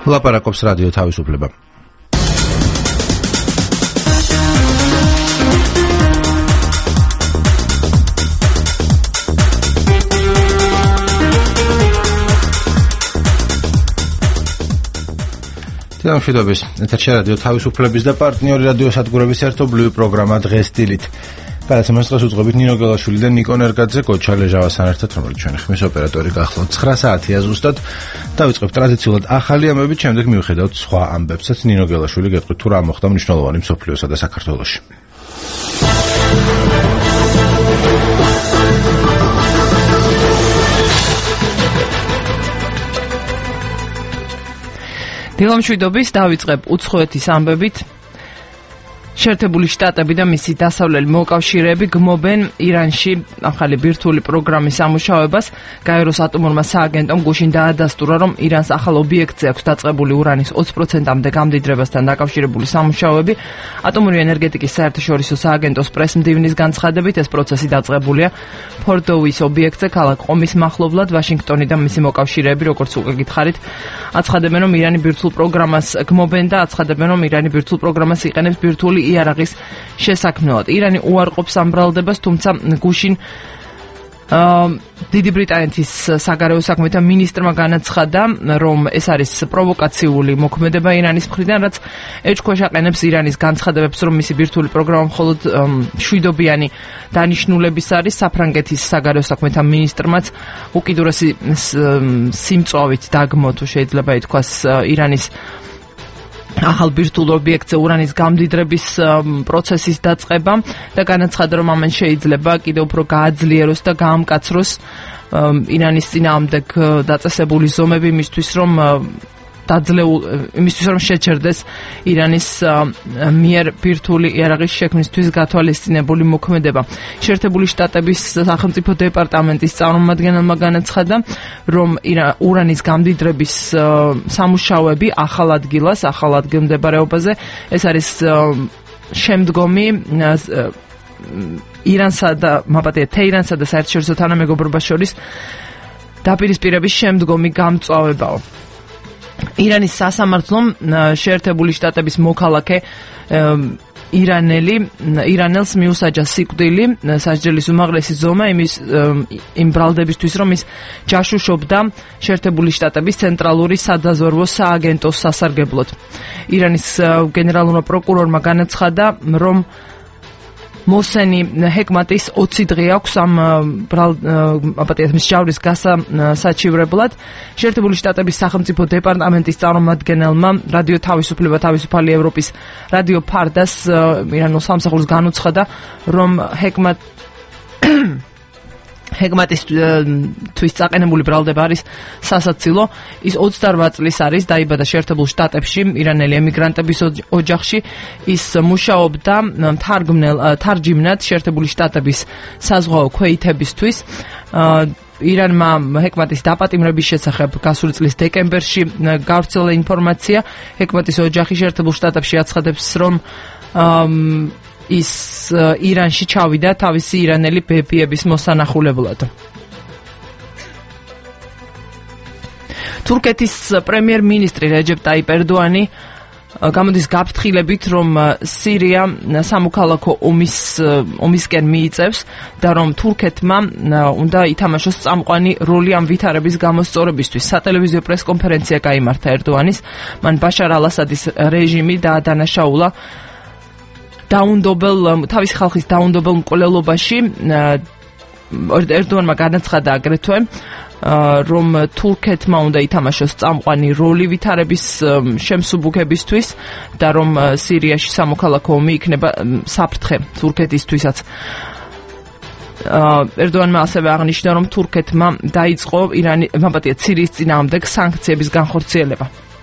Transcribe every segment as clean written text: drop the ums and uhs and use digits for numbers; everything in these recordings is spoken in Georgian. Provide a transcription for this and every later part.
ლაპარაკობს რადიო თავისუფლება. მშვიდობის, ეთერში რადიო თავისუფლების და პარტნიორი რადიო სადგურების ერთობლივი პროგრამა დღეს დილით. გადაცემას დღეს უძღვებით ნინო გელაშვილი და ნიკო ნერგაძე კოჩალე ჟავასთან ერთად, რომელიც ჩვენი ხმის ოპერატორი გახლავთ. 9 საათია ზუსტად. დავიწყებთ ტრადიციულად ახალი ამბებით, შემდეგ მივხედავთ სხვა ამბებსაც. ნინო გელაშვილი გეტყვით თუ რა მოხდა მნიშვნელოვანი მსოფლიოსა და საქართველოში. დილამშვიდობის დავიწყებ უცხოეთის ამბებით. შეერთებული შტატები და მისი დასავლელი მოკავშირეები გმობენ ირანში ახალი ბირთვული პროგრამის სამუშაოებას. გაეროს ატომურმა სააგენტომ გუშინ დაადასტურა, რომ ირანს ახალ ობიექტზე აქვს დაწყებული ურანის 20%-მდე გამდიდრებასთან დაკავშირებული სამუშაოები. ატომური ენერგეტიკის საერთაშორისო სააგენტოს პრესმდივნის განცხადებით, ეს პროცესი დაწყებულია ფორდოვის ობიექტზე ქალაქ ყომის მახლობლად. ვაშინგტონი და მისი მოკავშირეები, როგორც უკვე გითხარით, აცხადებენ, რომ ირანი ბირთვულ პროგრამას გმობენ და აცხადებენ, რომ ირანი ბირთვულ პროგრამას იყენებს ბირთვული იარაღის შესაქმნელად. ირანი უარყოფს ამ ბრალდებას, თუმცა გუშინ დიდი ბრიტანეთის საგარეო საქმეთა მინისტრმა განაცხადა, რომ ეს არის პროვოკაციული მოქმედება ირანის მხრიდან, რაც ეჭქვეშ აყენებს ირანის განცხადებებს, რომ მისი ბირთვული პროგრამა მხოლოდ მშვიდობიანი დანიშნულების არის. საფრანგეთის საგარეო საქმეთა მინისტრმაც უკიდურესი სიმწვავით დაგმო, თუ შეიძლება ითქვას, ირანის ახალ ბირთვულ ობიექტზე ურანის გამდიდრების პროცესის დაწყება და განაცხადა, რომ ამან შეიძლება კიდევ უფრო გააძლიეროს და გაამკაცროს ირანის წინააღმდეგ დაწესებული ზომები იმისთვის, რომ შეჩერდეს ირანის მიერ ბირთვული იარაღის შექმნისთვის გათვალისწინებული მოქმედება. შეერთებული შტატების სახელმწიფო დეპარტამენტის წარმომადგენელმა განაცხადა, რომ ურანის გამდიდრების სამუშაოები ახალ ადგილმდებარეობაზე, ეს არის შემდგომი ირანსა და თეირანსა და საერთაშორისო თანამეგობრობას შორის დაპირისპირების შემდგომი გამწვავებაო. ირანის სასამართლომ შეერთებული შტატების მოქალაქე ირანელს მიუსაჯა სიკვდილი, სასჯელის უმაღლესი ზომა იმ ბრალდებისთვის, რომ ის ჯაშუშობდა შეერთებული შტატების ცენტრალური სადაზვერვო სააგენტოს სასარგებლოდ. ირანის გენერალურმა პროკურორმა განაცხადა, რომ მოსენი ჰეკმატის 20 დღე აქვს ამ მსჯავრის გასასაჩივრებლად. შეერთებული შტატების სახელმწიფო დეპარტამენტის წარმომადგენელმა რადიო თავისუფლება თავისუფალი ევროპის რადიო ფარდას ირანულ სამსახურს განუცხადა, რომ ჰეკმატისთვის წაყენებული ბრალდება არის სასაცილო. ის 28 წლის არის, დაიბადა შეერთებულ შტატებში ირანელი ემიგრანტების ოჯახში. ის მუშაობდა თარჯიმნად შეერთებული შტატების საზღვაო ქვეითებისთვის. ირანმა ჰეკმატის დაპატიმრების შესახებ გასული წლის დეკემბერში გავრცელა ინფორმაცია. ჰეკმატის ოჯახი შეერთებულ შტატებში აცხადებს, რომ ის ირანში ჩავიდა თავისი ირანელი ბებიების მოსანახულებლად. თურქეთის პრემიერ-მინისტრი რეჯეპ ტაიპ ერდოანი გამოდის გაფრთხილებით, რომ სირია სამოქალაქო ომისკენ მიიწევს და რომ თურქეთმა უნდა ითამაშოს წამყვანი როლი ამ ვითარების გამოსწორებისთვის. სატელევიზიო პრესკონფერენცია გაიმართა ერდოანის. მან ბაშარ ალ-ასადის რეჟიმი დაადანაშაულა თავის ხალხის დაუნდობელ მკვლელობაში. ერდოანმა განაცხადა აგრეთვე, რომ თურქეთმა უნდა ითამაშოს წამყვანი როლი ვითარების შემსუბუქებისთვის და რომ სირიაში სამოქალაქო ომი იქნება საფრთხე თურქეთისთვისაც. ერდოანმა ასევე აღნიშნა, რომ თურქეთმა დაიწყო სირიის წინააღმდეგ სანქციების განხორციელება.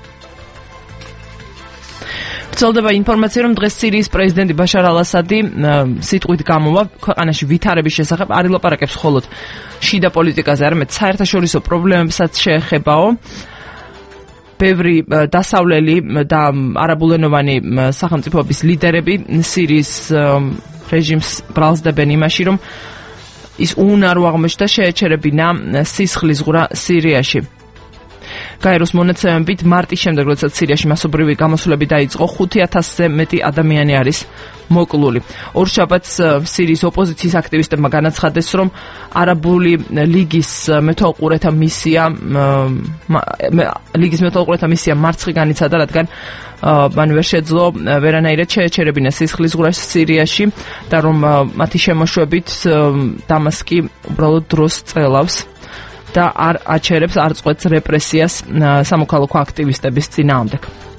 ვრცელდება ინფორმაცია, რომ დღეს სირიის პრეზიდენტი ბაშარ ალ-ასადი სიტყვით გამოვა ქვეყანაში ვითარების შესახებ, არ ილაპარაკებს მხოლოდ შიდა პოლიტიკაზე, არამედ საერთაშორისო პრობლემებსაც შეეხებაო. ბევრი დასავლელი და არაბულენოვანი სახელმწიფოების ლიდერები სირიის რეჟიმს ბრალსდებენ იმაში, რომ ის უნარო აღმოჩნდა შეეჩერებინა სისხლისღვრა სირიაში. გაეროს მონაცემებით მარტის შემდეგ, როდესაც სირიაში მასობრივი გამოსვლები დაიწყო, 5000-ზე მეტი ადამიანი არის მოკლული. ორშაბათს სირიის ოპოზიციის აქტივისტებმა განაცხადეს, რომ არაბული ლიგის მეთვალყურეთა მისია მარცხი განიცადა, რადგან მან ვერ შეძლო ვერანაირად შეეჩერებინა სისხლის ზღვრას სირიაში და რომ მათი შემოშვებით დამასკი უბრალოდ დროს წელავს და არ აჩერებს, არ წყვეტს რეპრესიას სამოქალაქო აქტივისტების წინააღმდეგ.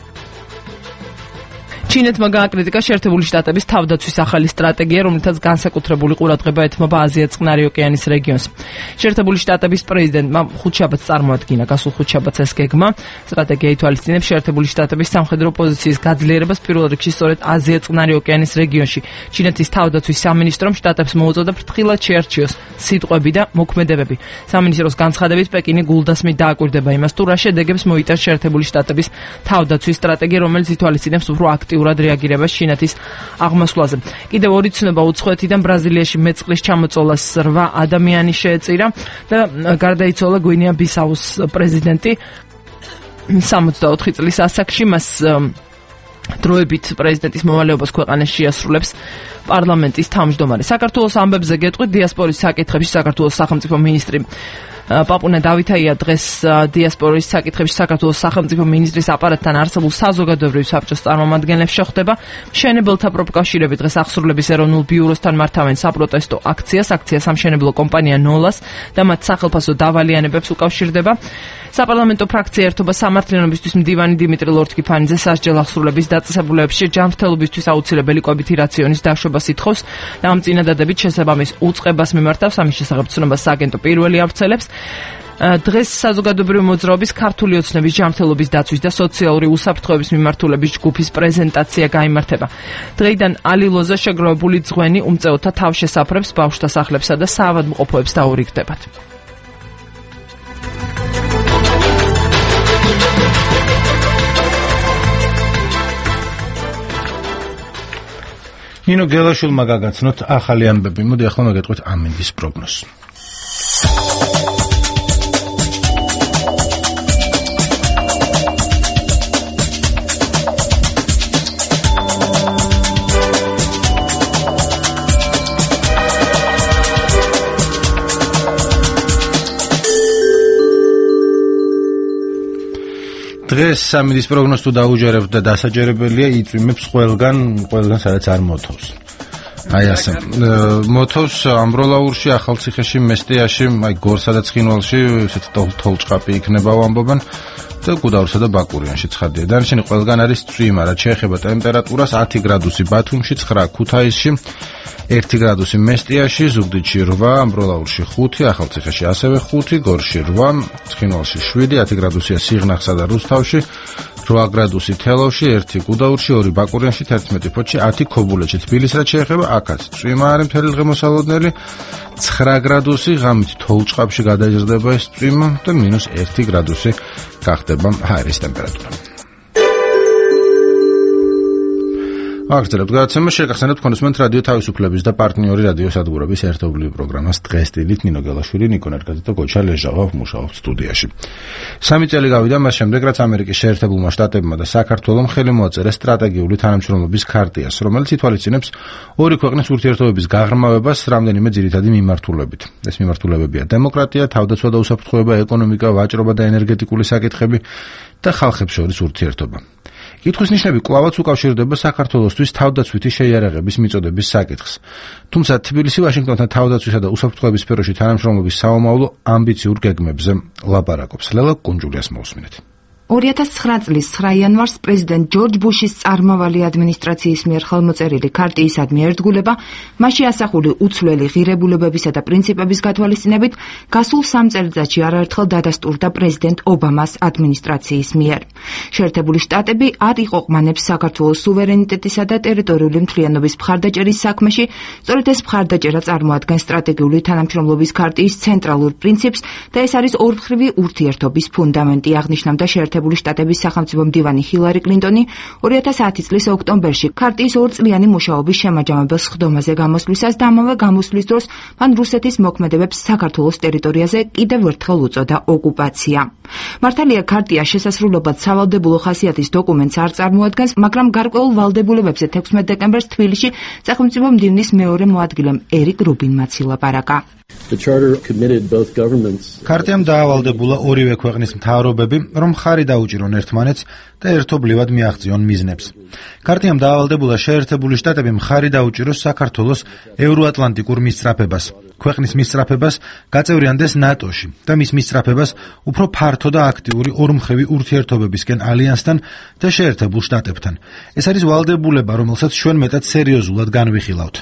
ჩინეთმა გააკრიტიკა შეერთებული შტატების თავდაცვის ახალი სტრატეგია, რომლითაც განსაკუთრებული ყურადღება ეთმობა აზია-წყნარი ოკეანის რეგიონს. შეერთებული შტატების პრეზიდენტმა ხუთშაბათს წარმოადგინა, გასულ ხუთშაბათს ეს გეგმა. სტრატეგია ითვალისწინებს შეერთებული შტატების სამხედრო პოზიციის გაძლიერებას პირველ რიგში სწორედ აზია-წყნარი ოკეანის რეგიონში. ჩინეთის თავდაცვის სამინისტრომ შტატებს მოუწოდა ფრთხილად შეარჩიოს სიტყვები და მოქმედებები. სამინისტროს განცხადებით პეკინი გულდასმით დააკვირდება იმას, თუ რა შედეგებს მოიტანს შეერთებული შტატების თავდაცვის სტრატეგია, რომელიც ითვალისწინებს უფრო აქტიურად რეაგირებას ჩინეთის აღმასვლაზე. კიდევ ორი ცნობა უცხოეთიდან ბრაზილიაში მეწყლის ჩამოწოლას 8 ადამიანი შეეწირა და გარდაიცვალა გვინეა-ბისაუს პრეზიდენტი 64 წლის ასაკში. მას დროებით პრეზიდენტის მოვალეობას ქვეყანაში შეასრულებს პარლამენტის თავმჯდომარე. საქართველოს ამბებზე გეტყვით დიასპორის საკითხებში საქართველოს სახელმწიფო მინისტრი პაპუნა დავითაია დღეს დიასპორის საკითხებში საქართველოს სახელმწიფო მინისტრის აპარატთან არსებულ საზოგადოებრივ საბჭოს წარმომადგენლებს შეხვდება. მშენებელთა პროფკავშირები დღეს აღსრულების ეროვნულ ბიუროსთან მართავენ საპროტესტო აქციას. აქცია სამშენებლო კომპანია ნოლას და მათ სახელმწიფო დავალიანებებს უკავშირდება. საპარლამენტო ფრაქცია ერთობა სამართლიანობისთვის მდივანი დიმიტრი ლორთქიფანიძე სასჯელ აღსრულების დაწესებულებებში ჯანმრთელობისთვის აუცილებელი კვებითი რაციონის დაშვებას ითხოვს და ამ წინადადებით შესაბამის უწყებას მიმართავს. ამის შესახებ ცნობას სააგენტო პირველი ავრცელებს. დღეს საზოგადოებრივი მოძრაობის ქართული ოცნების ჯანმრთელობის დაცვის და სოციალური უსაფრთხოების მიმართულების ჯგუფის პრეზენტაცია გაიმართება. დღეიდან ალილოზე შეგროვებული ძღვენი უმწეოთა თავშესაფრებს, ბავშვთა სახლებსა და საავადმყოფოებს დაურიგდებათ. ნინო გელაშვილმა გაგაცნოთ ახალი ამბები. მოდი ახლა მოგეტყვით ამინდის პროგნოზს. დღეს ამინდის პროგნოზს თუ დაუჯერებთ და დასაჯერებელია, იწვიმებს ყველგან სადაც არ მოთოვს. აი ასე. მოთოვს ამბროლაურში, ახალციხეში, მესტიაში, აი გორსა და ცხინვალში, ესეთი თოლჭყაპი იქნება ამბობენ და გუდაურსა და ბაკურიანში ცხადია. დანარჩენი ყველგან არის წვიმა, რაც შეეხება ტემპერატურას 10 გრადუსი ბათუმში, 9 ქუთაისში, 1 გრადუსი მესტიაში, ზუგდიდში 8, ამბროლაურში 5, ახალციხეში ასევე 5, გორში 8, ცხინვალში 7, 10 გრადუსია სიღნაღსა და რუსთავში, 8 გრადუსი თელავში, 1 გუდაურში, 2 ბაკურიანში, 11 ფოთში, 10 ქობულეთში. თბილისს რაც შეეხება, აქაც წვიმა არის მთელი დღე მოსალოდნელი, 9 გრადუსი, ღამით თოლჭყაპში გადაიზრდება ეს წვიმა და -1 გრადუსი გახდება ჰაერის ტემპერატურა. აღწერებთ გადაცემა შეგახსენებთ კონსუმენტ რადიო თავისუფლების და პარტნიორი რადიო სადგურების ერთობლივი პროგრამას დღეს დილით ნინო გელაშვილი, ნიკო ნერგაძე და გოჩა ლეჟავა მუშაობთ სტუდიაში. 3 წელი გავიდა მას შემდეგ, რაც ამერიკის შეერთებულმა შტატებმა და საქართველომ ხელი მოაწერა სტრატეგიული თანამშრომლობის ქარტიას, რომელიც ითვალისწინებს ორი ქვეყნის ურთიერთობების გაღრმავებას რამდენიმე ძირითადი მიმართულებით. ეს მიმართულებებია დემოკრატია, თავდაცვა და უსაფრთხოება, ეკონომიკა, ვაჭრობა და ენერგეტიკული საკითხები და ხალხებს შორის ურთიერთობა. კითხვის ნიშნები კვლავაც უკავშირდება საქართველოსთვის თავდაცვითი შეიარაღების მიწოდების საკითხს. თუმცა თბილისი ვაშინგტონთან თავდაცვისა და უსაფრთხოების სფეროში თანამშრომლობის საომავლო ამბიციურ გეგმებზე ლაპარაკობს. ლელა კუნჯულიას მოусმინეთ. 2009 წლის 9 იანვარს პრეზიდენტ ჯორჯ ბუშის წარმავალი ადმინისტრაციის მიერ ხელმოწერილი ქარტიისადმი ერთგულება, მასში ასახული უცვლელი ღირებულებებისა და პრინციპების გათვალისწინებით, გასულ 3 წელიწადში არაერთხელ დადასტურდა პრეზიდენტ ობამას ადმინისტრაციის მიერ. შეერთებული შტატები არ იყოყმანებს საქართველოს სუვერენიტეტისა და ტერიტორიული მთლიანობის მხარდაჭერის საქმეში, სწორედ ეს მხარდაჭერა წარმოადგენს სტრატეგიული თანამშრომლობის ქარტიის ცენტრალურ პრინციპს და ეს არის ორმხრივი ურთიერთობის ფუნდამენტი, აღნიშნავდა შეერთებული შეერთებული შტატების სახელმწიფო მდივანი ჰილარი კლინტონი 2010 წლის ოქტომბერში ქარტიის 2 წლიანი მუშაობის შემაჯამებელ სხდომაზე გამოსვლისას და ამავე გამოსვლის დროს მან რუსეთის მოქმედებებს საქართველოს ტერიტორიაზე კიდევ ერთხელ უწოდა ოკუპაცია. მართალია ქარტია შესასრულებლად სავალდებულო ხასიათის დოკუმენტს არ წარმოადგენს, მაგრამ გარკვეულ ვალდებულებებზე 16 დეკემბერს თბილისში სახელმწიფო მდივნის მეორე მოადგილემ ერიკ რუბინმაც ილაპარაკა. ქარტიამ დაავალდებულა ორივე ქვეყნის მთავრობები, რომ ხარი დაუჭირონ ერთმანეთს და ერთობლივად მიაღწიონ მიზნებს. ქარტიამ დაავალდებულა შეერთებული შტატები მხარი დაუჭიროს საქართველოს ევროატლანტიკურ მისწრაფებას, ქვეყნის მისწრაფებას გაწევრიანდეს ნატოში და მის მისწრაფებას უფრო ფართო და აქტიური ორმხრივი ურთიერთობებისკენ ალიანსთან და შეერთებულ შტატებთან. ეს არის ვალდებულება, რომელსაც ჩვენ მეტად სერიოზულად განვიხილავთ.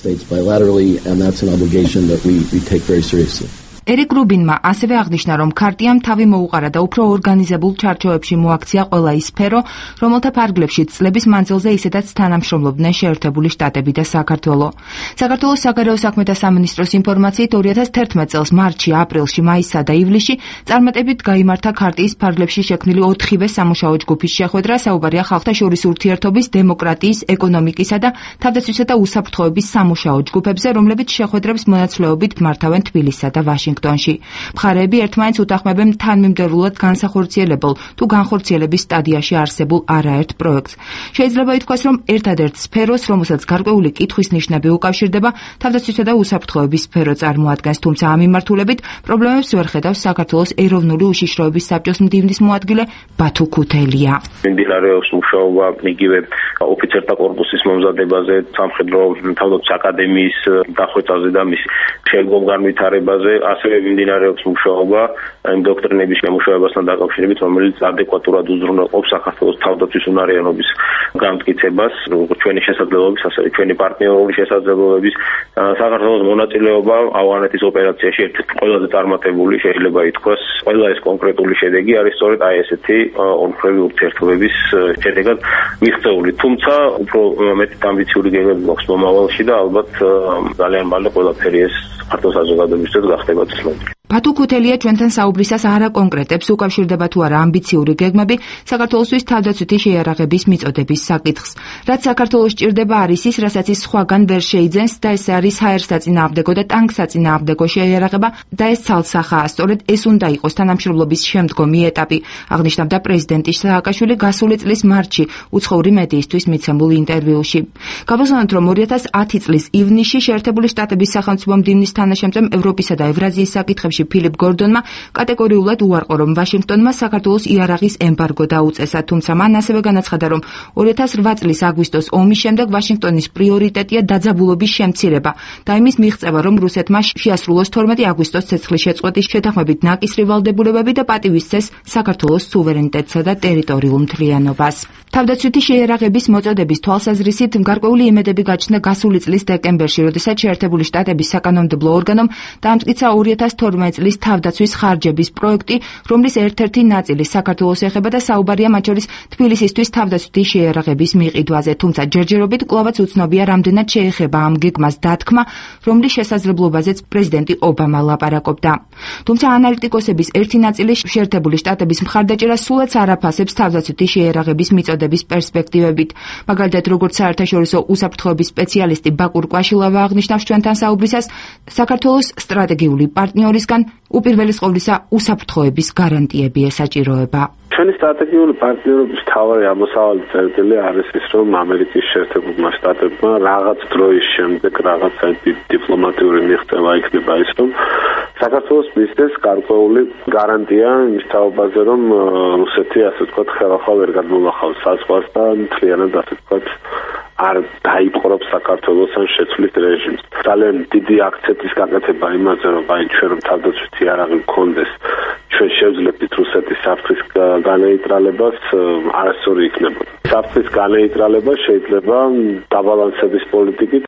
ერიკ რუბინმა ასევე აღნიშნა, რომ ქარტიამ თავი მოუყარა და უფრო ორგანიზებულ ჩარჩოებში მოაქცია ყველა ის სფერო, რომელთა ფარგლებში წლების მანძილზე ისედაც თანამშრომლობდნენ შეერთებული შტატები და საქართველო. საქართველოს საგარეო საქმეთა სამინისტროს ინფორმაციით 2011 წელს მარტში, აპრილში, მაისსა და ივლისში წარმატებით გაიმართა ქარტიის ფარგლებში შექმნილი 4-ვე სამუშაო ჯგუფის შეხვედრა, საუბარია ხალხთა შორის ურთიერთობის, დემოკრატიის, ეკონომიკისა და თავდაცვისა და უსაფრთხოების სამუშაო ჯგუფებზე, რომლებიც შეხვედრებს მონაცვლეობით მართავენ თბილისსა და ვაშინგტონში. მხარეები ერთმანეთს უთანხმებენ თანმიმდევრულად განსახორციელებელ თუ განხორციელების სტადიაში არსებულ არაერთ პროექტს. შეიძლება ითქვას, რომ ერთადერთ სფეროს, რომელსაც გარკვეული კითხვის ნიშნები უკავშირდება, თავდაცვისა და უსაფრთხოების სფერო წარმოადგენს, თუმცა ამ მიმართულებით პრობლემებს ვერ ხედავს საქართველოს ეროვნული უშიშროების საბჭოს მდივნის მოადგილე ბათუ ქუთელია. მიმდინარეობს მუშაობა იგივე ოფიცერთა კორპუსის მომზადებაზე, სამხედრო თავდაცვის აკადემიის დახვეწაზე და მის შემდგომ განვითარებაზე. ასევე მიმდინარეობს მუშაობა იმ დოქტრინების შემუშავებასთან დაკავშირებით, რომელიც ადეკვატურად უზრუნველყოფს საქართველოს თავდაცვის უნარიანობის გამტკიცებას, ჩვენი შესაძლებლობის, ასევე ჩვენი პარტნიორული შესაძლებლობების. საქართველოს მონაწილეობა ავღანეთის ოპერაციაში ერთ-ერთი ყველაზე წარმატებული შეიძლება ითქვას. ყველა ეს კონკრეტული შედეგი არის სწორედ აი ესეთი ორმხრივი ურთიერთობების შედეგად მიღწეული. თუმცა უფრო მეტი ამბიციური გეგმები გვაქვს მომავალში და ალბათ ძალიან მალე ყველაფერი ეს საქართველოს საზოგადოებისთვის გახდება ცნობილი. ბათუ ქუთელია ჩვენთან საუბრისას არ აკონკრეტებს, უკავშირდება თუ არა ამბიციური გეგმები საქართველოსთვის თავდაცვითი შეიარაღების მიწოდების საკითხს. რაც საქართველოს სჭირდება არის ის, რასაც ის სხვაგან ვერ შეიძენს და ეს არის ჰაერსაწინააღმდეგო და ტანკსაწინააღმდეგო შეიარაღება და ეს ცალსახაა. სწორედ ეს უნდა იყოს თანამშრომლობის შემდგომი ეტაპი, აღნიშნავდა პრეზიდენტი სააკაშვილი გასული წლის მარტში უცხოური მედიისთვის მიცემულ ინტერვიუში. გავაზრდოთ, რომ 2010 წლის ივნისში შეერთებული შტატების სახელმწიფო მდივნის თანაშემწემ ევროპისა და ევრაზიის საკითხებში ფილიპ გორდონმა კატეგორიულად უარყო, რომ ვაშინგტონმა საქართველოს იარაღის ემბარგო დაუწესა, თუმცა მან ასევე განაცხადა, რომ 2008 წლის აგვისტოს ომის შემდეგ ვაშინგტონის პრიორიტეტია დაძაბულობის შემცირება და იმის მიღწევა, რომ რუსეთმა შეასრულოს 12 აგვისტოს ცეცხლის შეწყვეტის შეთანხმებით ნაკისრი ვალდებულებები და პატივისცეს საქართველოს სუვერენიტეტსა და ტერიტორიულ მთლიანობას. თავდაცვითი შეიარაღების მოწოდების თვალსაზრისით გარკვეული იმედები გაჩნდა გასული წლის დეკემბერში, როდესაც შეერთებული შტატების საკანონმდებლო ორგანომ დაამტკიცა 2012 წლის თავდაცვის ხარჯების პროექტი, რომლის ერთ-ერთი ნაწილი საქართველოს ეხება და საუბარია მათ შორის თბილისისთვის თავდაცვითი შეიარაღების მიყიდვაზე, თუმცა ჯერჯერობით კვლავაც უცნობია, რამდენად შეეხება ამ გეგმას დათქმა, რომლის შესაძლებლობაზეც პრეზიდენტი ობამა ლაპარაკობდა. თუმცა ანალიტიკოსების ერთი ნაწილი შეერთებული შტატების მხარდაჭერას სულაც არ აფასებს თავდაცვითი შეიარაღების მიწოდების პერსპექტივებით. მაგალითად, როგორც საერთაშორისო უსაფრთხოების სპეციალისტი ბაკურ კვაშილავა აღნიშნავს ჩვენთან საუბრისას, საქართველოს სტრატეგიული პარტნიორისგან უპირველეს ყოვლისა უსაფრთხოების გარანტიები ესაჭიროება. ჩვენი სტრატეგიული პარტნიორობის მთავარი ამოსავალი წერტილი არის ის, რომ ამერიკის შეერთებულმა შტატებმა რაღაც დროის შემდეგ რაღაცა დიპლომატიური მიღწევა იქნება ის, რომ საქართველოს მისცეს გარკვეული გარანტია იმის თაობაზე, რომ რუსეთი ასე ვთქვათ ხელახალ ვერ გადმოვახავს საზღვარს და მთლიანად ასე ვთქვათ არ დაიპყრობს საქართველოს ან შეცვლის რეჟიმს. ძალიან დიდი აქცენტის გაკეთება იმაზე, რომ აი ჩვენ რომ თავდაცვითი იარაღი გქონდეს, ჩვენ შევძლებთ რუსეთის საფრთხის განეიტრალებას, არასწორი იქნებოდა. საფრთხის განეიტრალება შეიძლება დაბალანსების პოლიტიკით.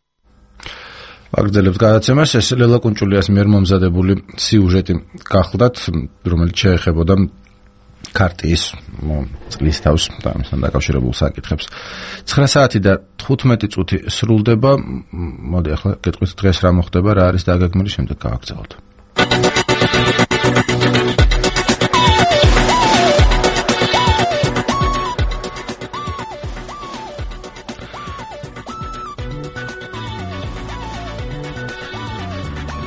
აგრძელებთ გადაცემას, ეს ლელა კუნჭულიას მიერ მომზადებული სიუჟეტი გახლდათ, რომელიც შეეხებოდა ქარტიის წლის თავს და ამასთან დაკავშირებულ საკითხებს. 9 საათი და 15 წუთი სრულდება. მოდი ახლა გეტყვით დღეს რა მოხდება, რა არის დაგეგმილი, შემდეგ გავაგრძელოთ.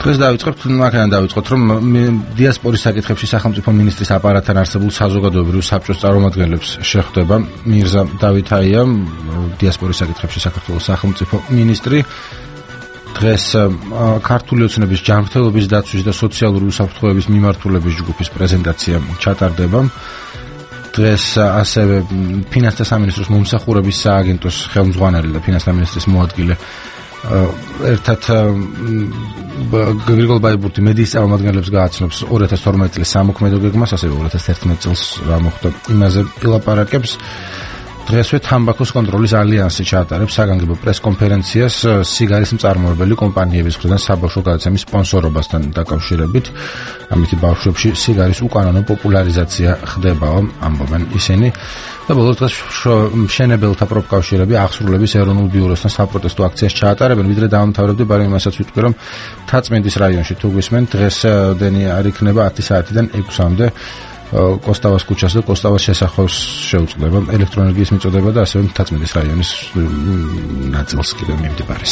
დღეს დავიწყებთ, მაგან დავიწყოთ, რომ დიასპორის საკითხებში სახელმწიფო მინისტრის აპარატთან არსებულ საზოგადოებრივ საბჭოს წარმომადგენლებს შეხვდება მირზა დავითაია, დიასპორის საკითხებში საქართველოს სახელმწიფო მინისტრი. დღეს ქართული ოცნების ჯანმრთელობის დაცვის და სოციალური უსაფრთხოების მიმართულების ჯგუფის პრეზენტაცია ჩატარდება. დღეს ასევე ფინანსთა სამინისტროს მომსახურების სააგენტოს ხელმძღვანელი და ფინანსთა მინისტრის მოადგილე ერთად გრიგოლ ბაიბურთი მედიის წარმომადგენლებს გააცნობს 2012 წლის სამოქმედო გეგმას, ასევე 2011 წელს რა მოხდა იმაზე ილაპარაკებს. დღესვე თამბაქოს კონტროლის ალიანსი ჩაატარებს საგანგებო პრესკონფერენციას სიგარის მწარმოებელი კომპანიების მხრიდან საბავშვო გადაცემის სპონსორობასთან დაკავშირებით. ამით ბავშვებში სიგარის უკანონო პოპულარიზაცია ხდებაო, ამბობენ ისინი. და ბოლოს დღეს მშენებელთა პროფკავშირები აღსრულების ეროვნულ ბიუროსთან საპროტესტო აქციას ჩაატარებენ, ვიდრე დაამთავრებდი, მაგრამ იმასაც ვიტყვი, რომ თაწმინდის რაიონში თუ გვისმენ, დღესდენი არ იქნება 10 საათიდან 6-მდე. კოსტავას ქუჩას და კოსტავას შესახვევს შეუწყდება ელექტროენერგიის მიწოდება და ასევე თაწმინდის რაიონის ნაწილს კიდევ მიმდებარეს.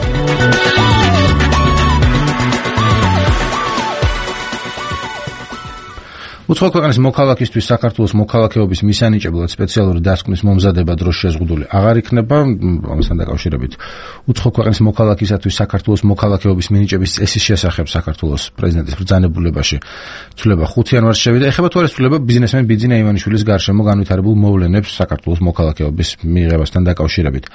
უცხო ქვეყნის მოქალაქისთვის საქართველოს მოქალაქეობის მისანიჭებლად სპეციალური დასკვნის მომზადება დროს შეზღუდული აღარ იქნება. ამასთან დაკავშირებით უცხო ქვეყნის მოქალაქისათვის საქართველოს მოქალაქეობის მინიჭების წესის შესახებ საქართველოს პრეზიდენტის ბრძანებულებაში ცვლილება 5 იანვარს შევიდა. ეხება თუ არა ცვლილება ბიზნესმენ ბიძინა ივანიშვილის გარშემო განვითარებულ მოვლენებს საქართველოს მოქალაქეობის მიღებასთან დაკავშირებით.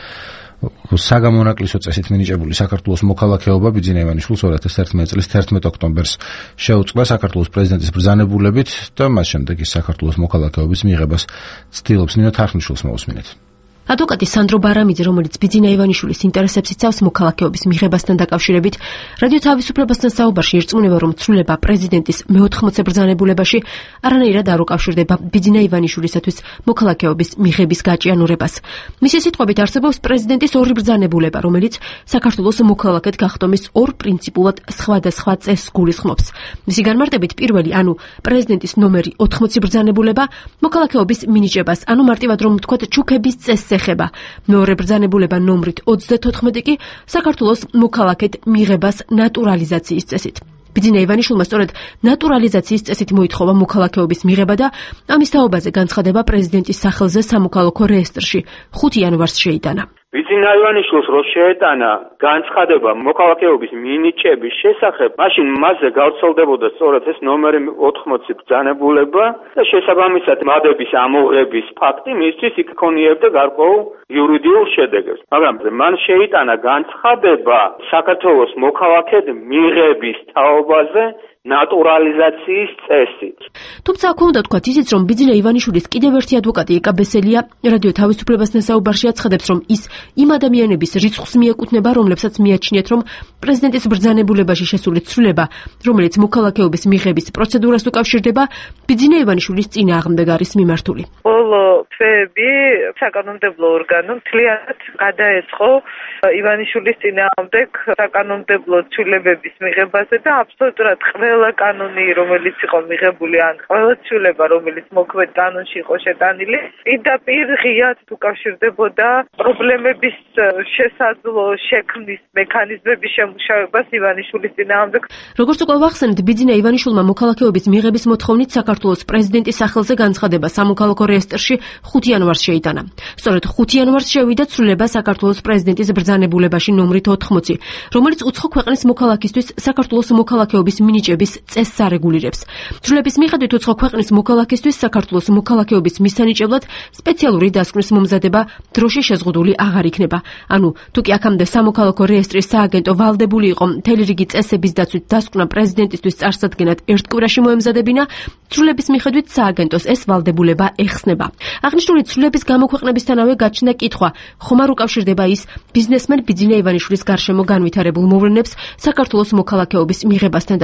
საგამონაკლისო წესით მინიჭებული საქართველოს მოქალაქეობა ბიძინა ივანიშვილს 2011 წლის 11 ოქტომბერს შეუწყდა საქართველოს პრეზიდენტის ბრძანებულებით და მას შემდეგ ის საქართველოს მოქალაქეობის მიღებას ცდილობს. ნინო თარხნიშვილს მოусმინეთ. ადვოკატი სანდრო ბარამიძე, რომელიც ბიძინა ივანიშვილის ინტერესებს იცავს მოქალაქეობის მიღებასთან დაკავშირებით, რადიო თავისუფლებასთან საუბარში ირწმუნება, რომ ცვლილება პრეზიდენტის მე-80 ბრძანებულებაში არანაირად არ უკავშირდება ბიძინა ივანიშვილისათვის მოქალაქეობის მიღების გაჭიანურებას. მისი სიტყვებით არსებობს პრეზიდენტის ორი ბრძანებულება, რომელიც საქართველოს მოქალაქედ გახდომის ორ პრინციპულად სხვადასხვა წესს გულისხმობს. მისი განმარტებით პირველი, ანუ პრეზიდენტის ნომერი 80 ბრძანებულება მოქალაქეობის მინიჭებას, ანუ მარტივად რომ ვთქვათ, ჩუქების წესს ეხება. მეორე ბრძანებულება ნომრით 34 კი საქართველოს მოქალაქედ მიღებას ნატურალიზაციის წესით. ბიძინა ივანიშვილმა სწორედ ნატურალიზაციის წესით მოითხოვა მოქალაქეობის მიღება და ამის თაობაზე განცხადება პრეზიდენტის სახელზე სამოქალაქო რეესტრში 5 იანვარს შეიტანა. ბიძინა ივანიშვილს რო შეეტანა განცხადება მოქალაქეობის მინიჭების შესახებ, მაშინ მასზე გავრცელდებოდა სწორედ ეს ნომერი 80 ბრძანებულება და შესაბამისად მადების ამოღების ფაქტი მისთვის იქ ქონიებდა გარკვეულ იურიდიულ შედეგებს. მაგრამ მან შეიტანა განცხადება საქართველოს მოქალაქედ მიღების თაობაზე ნატურალიზაციის წესით. თუმცა აქ უნდა თქვათ ისიც, რომ ბიძინა ივანიშვილის კიდევ ერთი ადვოკატი ეკა ბესელია რადიო თავისუფლებასთან საუბარში აცხადებს, რომ ის იმ ადამიანების რიცხვს მიეკუთვნება, რომლებსაც მიაჩნიათ, რომ პრეზიდენტის ბრძანებულებაში შესული ცვლილება, რომელიც მოქალაქეობის მიღების პროცედურას უკავშირდება, ბიძინა ივანიშვილის წინააღმდეგ არის მიმართული. ბოლო თვეები საკანონმდებლო ორგანო მთლიანად გადაეწყო ივანიშვილის წინააღმდეგ საკანონმდებლო ცვლილებების მიღებაზე და აბსოლუტურად ყველა კანონი, რომელიც იყო მიღებული, ან ყველა ცვლილება, რომელიც მოქმედ კანონში იყო შეტანილი, პირდაპირ ღიად უკავშირდებოდა პრობლემების შესაძლო შექმნის მექანიზმების შემუშავებას ივანიშვილის წინააღმდეგ. როგორც უკვე ვახსენეთ, ბიძინა ივანიშვილმა მოქალაქეობის მიღების მოთხოვნით საქართველოს პრეზიდენტის სახელზე განცხადება სამოქალაქო რეესტრში 5 იანვარს შეიტანა. სწორედ 5 იანვარს შევიდა ცვლილება საქართველოს პრეზიდენტის ბრძანებულებაში ნომრით 80, რომელიც უცხო ქვეყნის მოქალაქისთვის საქართველოს მოქალაქეობის მინიჭების წესს არეგულირებს. ცვლილების მიხედვით უცხო ქვეყნის მოქალაქისთვის საქართველოს მოქალაქეობის მისანიჭებლად სპეციალური დასკვნის მომზადება დროში შეზღუდული აღარ იქნება. ანუ თუ კი აქამდე სამოქალაქო რეესტრის სააგენტო ვალდებული იყო მთელი რიგი წესების დაცვით დასკვნა პრეზიდენტისთვის წარსადგენად ერთ კვირაში მოემზადებინა, ცვლილების მიხედვით სააგენტოს ეს ვალდებულება ეხსნება. აღნიშნული ცვლილების გამოქვეყნებისთანავე გაჩნდა კითხვა, ხომ არ უკავშირდება ის ბიზნესმენ ბიძინა ივანიშვილის გარშემო განვითარებულ მოვლენებს საქართველოს მოქალაქეობის მიღებასთან დაკავშირებით.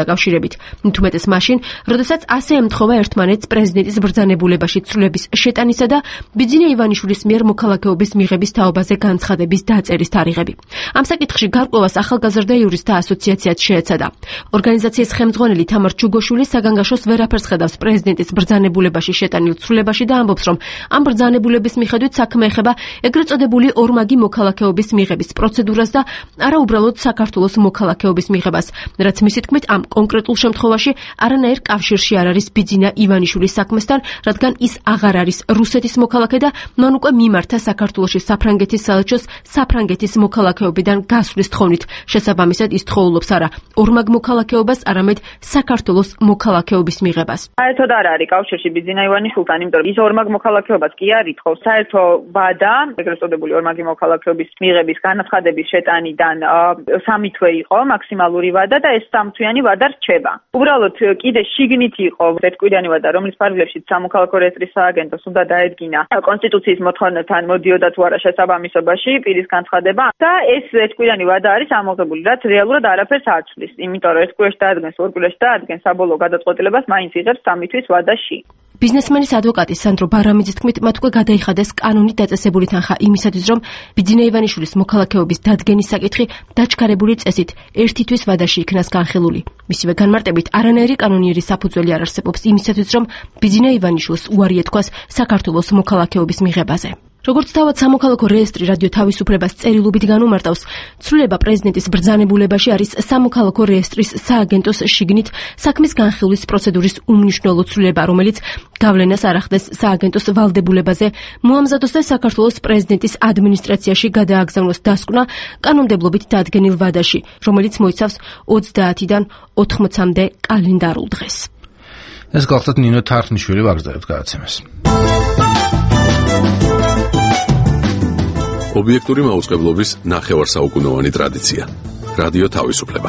განცხადებით. თუმეტეს მაშინ, როდესაც ასე ემთხოვა ერთმანეთს პრეზიდენტის ბრძანებულებაში ცვლილების შეტანისა და ბიძინა ივანიშვილის მიერ მოქალაქეობის მიღების თაობაზე განცხადების დაწერის თარიღები. ამ საკითხში გარკვევას ახალგაზრდა იურისტთა ასოციაციაც შეეცადა. ორგანიზაციის ხელმძღვანელი თამარ ჩუგოშვილი საგანგაშოს ვერაფერს ხედავს პრეზიდენტის ბრძანებულებაში შეტანილ ცვლილებაში და ამბობს, რომ ამ ბრძანებულების მიხედვით საქმე ეხება ეგრეთ წოდებული ორმაგი მოქალაქეობის მიღების პროცედურას და არა უბრალოდ საქართველოს მოქალაქეობის მიღებას, რაც მისი თქმით ამ კონკრეტულ შემთხვევაში არანაირ კავშირში არ არის ბიძინა ივანიშვილის საქმესთან, რადგან ის აღარ არის რუსეთის მოქალაქე და მან უკვე მიმართა საქართველოში საფრანგეთის საელჩოს საფრანგეთის მოქალაქეობიდან გასვლის თხოვნით. შესაბამისად ის თხოვლობს არა ორმაგ მოქალაქეობას, არამედ საქართველოს მოქალაქეობის მიღებას. საერთოდ არ არის კავშირში ბიძინა ივანიშვილთან, იმიტომ რომ ის ორმაგ მოქალაქეობას კი არ ითხოვს. საერთო ვადა, ეგრეთ წოდებული ორმაგი მოქალაქეობის მიღების განაცხადების შეტანიდან 3 თვე იყო მაქსიმალური ვადა და ეს 3 თვიანი ვადა რჩება. უბრალოდ კიდე შიგნით იყო ერთკვირიანი ვადა, რომლის ფარგლებშიც სამოქალაქო რეესტრის სააგენტოს უნდა დაედგინა კონსტიტუციის მოთხოვნებთან მოდიოდა თუ არა შესაბამისობაში პირის განცხადება და ეს ერთკვირიანი ვადა არის ამოღებული, რაც რეალურად არაფერს აცვლის, იმიტომ რომ ერთკვირაში დაადგენს, ორკვირაში დაადგენს, საბოლოო გადაწყვეტილებას მაინც იღებს 3 თვის ვადაში. ბიზნესმენის ადვოკატი სანდრო ბარამიძის თქმით, მათ უკვე გადაიხადეს კანონით დაწესებული თანხა იმისათვის, რომ ბიძინა ივანიშვილის მოქალაქეობის დადგენის საკითხი დაჩქარებული წესით 1 თვის ვადაში იქნას განხილული. მისივე განმარტებით, არანაირი კანონიერი საფუძველი არ არსებობს იმისათვის, რომ ბიძინა ივანიშვილს უარი ეთქვას საქართველოს მოქალაქეობის მიღებაზე. როგორც თავად სამოქალაქო რეესტრი რადიო თავისუფლებას წერილობით განუმარტავს, ცვლილება პრეზიდენტის ბრძანებულებაში არის სამოქალაქო რეესტრის სააგენტოს შიგნით საქმის განხილვის პროცედურის უმნიშვნელო ცვლილება, რომელიც გავლენას არ ახდენს სააგენტოს ვალდებულებაზე, მოამზადოს და საქართველოს პრეზიდენტის ადმინისტრაციაში გადააგზავნოს დასკვნა კანონმდებლობით დადგენილ ვადაში, რომელიც მოიცავს 30-დან 80-მდე კალენდარულ დღეს. ეს გახლავთ ნინო თარხნიშვილი ვაგზავნებთ გადაცემას. ობიექტური მაუწყებლობის ნახევარსაუკუნოვანი ტრადიცია. რადიო თავისუფლება.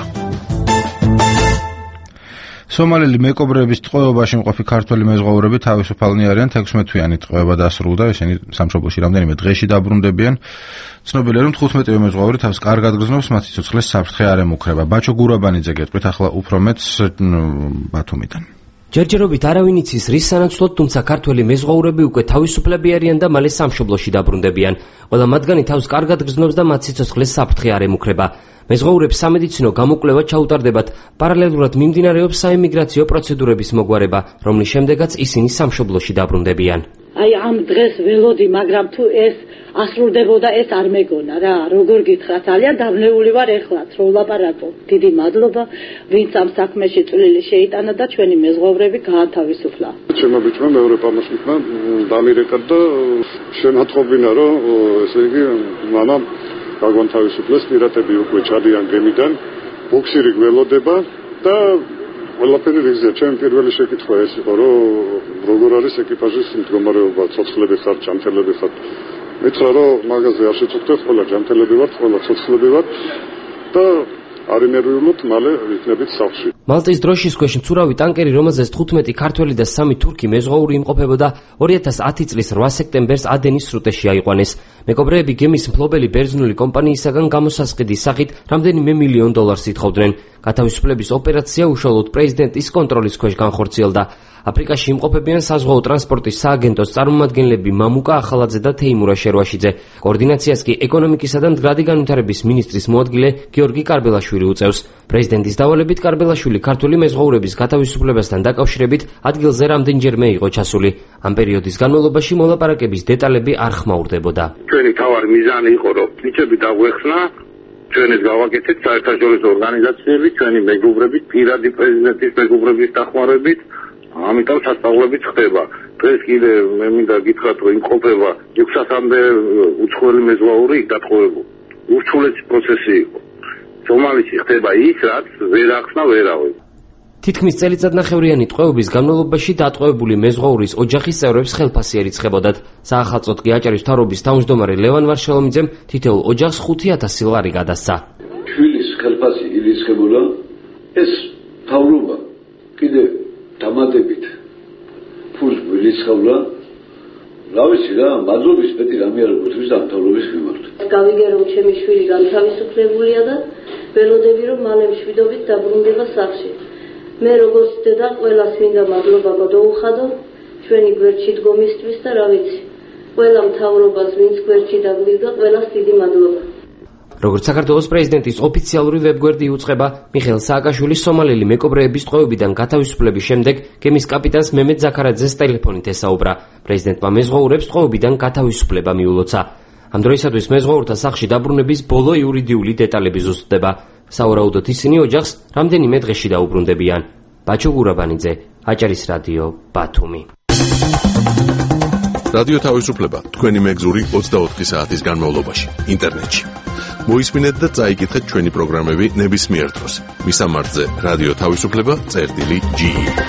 სომალელი მეკობრეების ტყვეობაში მყოფი ქართველი მეზღვაურები თავისუფალნი არიან, 16 თვიანი ტყვეობა დასრულდა, ისინი სამშობლოში რამდენიმე დღეში დაბრუნდებიან. ცნობილია, რომ 15 მეზღვაური თავს კარგად გრძნობს, მათი ცოცხლის საფრთხე არ ემუქრება. ბაჩო გურაბანიძე გეტყვით ახლა უფრო მეტს ბათუმიდან. ჯერჯერობით არავინ იცის რის სანაცვლოდ, თუმცა ქართველი მეზღვაურები უკვე თავისუფლები არიან და მალე სამშობლოში დაბრუნდებიან. ყველა მათგანი თავს კარგად გრძნობს და მათ სიცოცხლის საფრთხე არ ემუქრება. მეზღვაურებს სამედიცინო გამოკვლევა ჩაუტარდებათ, პარალელურად მიმდინარეობს საიმიგრაციო პროცედურების მოგვარება, რომლის შემდეგაც ისინი სამშობლოში დაბრუნდებიან. აი ამ დღეს ველოდი, მაგრამ თუ ეს ასრულდებოდა, ეს არ მეგონა რა. როგორ გითხრათ, ძალიან დაბნეული ვარ ეხლაც, რომ ვლაპარაკო. დიდი მადლობა, ვინც ამ საქმეში წვლილი შეიტანა და ჩვენი მეზღვაურები გაათავისუფლა. ჩემო ბიჭმა მეორე პამოსნიკმა დამირეკა და შემატყობინა, რომ ესე იგი მანამ გაგვანთავისუფლეს, პირატები უკვე ჩადიან გემიდან, ბოქსირი გველოდება და ყველაფერი რიგზეა. ჩემი პირველი შეკითხვა ეს იყო, რომ როგორ არის ეკიპაჟის მდგომარეობა, ცოცხლები ხართ, ჯანმრთელები ხართ. მითხრა, რომ მაგაზე არ შეწუხდეთ, ყველა ჯანმრთელები ვართ, ყველა ცოცხლები ვართ და არინერვიულობთ, მალე იქნებით სახლში. მალტის დროშის ქვეშ მცურავი ტანკერი, რომელზეც 15 ქართველი და 3 თურქი მეზღვაური იმყოფებოდა, 2010 წლის 8 სექტემბერს ადენის სრუტეში აიყვანეს. მეკობრეები გემის მფლობელი ბერძნული კომპანიისაგან გამოსასყიდის სახით რამდენიმე $1,000,000 ითხოვდნენ. გათავისუფლების ოპერაცია უშუალოდ პრეზიდენტის კონტროლის ქვეშ განხორციელდა. აფრიკაში იმყოფებიან საზღვაო ტრანსპორტის სააგენტოს წარმომადგენლები მამუკა ახალაძე და თეიმურა შერვაშიძე. კოორდინაციას კი ეკონომიკისა და მდგრადი განვითარების მინისტრის მოადგილე გიორგი კარბელაშვილი უწევს. პრეზიდენტის დავალებით კარბელაშვილი ქართული მეზღვაურების გათავისუფლებასთან დაკავშირებით ადგილზე რამდენჯერმე იყო ჩასული. ამ პერიოდის განმავლობაში მოლაპარაკების დეტალები არ ხმაურდებოდა. ჩვენი თავარი მიზანი იყო, რომ ნიჭები დაგვეხსნა, ჩვენით გავაკეთეთ საერთაშორისო ორგანიზაციები, ჩვენი მეგობრებით, პირადი პრეზიდენტის მეგობრების დახმარებით, ამიტომ სასწაულებით ხდება. დღეს კიდე მე მინდა გითხრათ, რომ იმყოფება 600-მდე უცხოელი მეზღვაური დატყვევებული. ურჩულესი პროცესი იყო. სომალიაში ხდება ის, რაც ვერ ახსნა ვერავინ. თითქმის წელიწადნახევრიანი ტყვეობის განმავლობაში დატყვევებული მეზღვაურის ოჯახის წევრებს ხელფასი ერიცხებოდათ. საახალწლოდ კი აჭარის მთავრობის თავმჯდომარე ლევან ვარშელომიძემ თითოეულ ოჯახს 5,000 ლარი გადასცა. შვილის ხელფასი ერიცხებოდა, ეს მთავრობა კიდე დამატებით ფულს ერიცხებდა. რა ვიცი რა, მადლობის მეტი რამე არ გვთვის ამ მთავრობის მიმართ. გავიგე რომ ჩემი შვილი განთავისუფლებულია და ველოდები რომ მალე მშვიდობით დაბრუნდება სახლში. მე როგორც დედა ყველას მინდა მადლობა გადაუხადო ჩვენი გვერდში დგომისთვის და რა ვიცი ყველა მთავრობას ვინც გვერდში დაგვიდგა ყველას დიდი მადლობა. როგორც საქართველოს პრეზიდენტის ოფიციალური ვებგვერდი იუწყება, მიხეილ სააკაშვილის სომალელი მეკობრეების ტყვეობიდან გათავისუფლების შემდეგ გემის კაპიტანს მემედ ზაქარაძეს ტელეფონით ესაუბრა. პრეზიდენტმა მეზღვაურებს ტყვეობიდან გათავისუფლება მიულოცა. ამ დროისათვის მეზღვაურთა სახლში დაბრუნების ბოლო იურიდიული დეტალები ზუსტდება. საუბრობთ ისინი ოჯახს რამდენიმე დღეში დაუბრუნდებიან. ბაჩო გურაბანიძე, აჭარის რადიო, ბათუმი. რადიო თავისუფლება თქვენი მეგზური 24 საათის განმავლობაში ინტერნეტში. მოისმინეთ და წაიკითხეთ ჩვენი პროგრამები ნებისმიერ დროს. მისამართზე რადიო თავისუფლება.ge.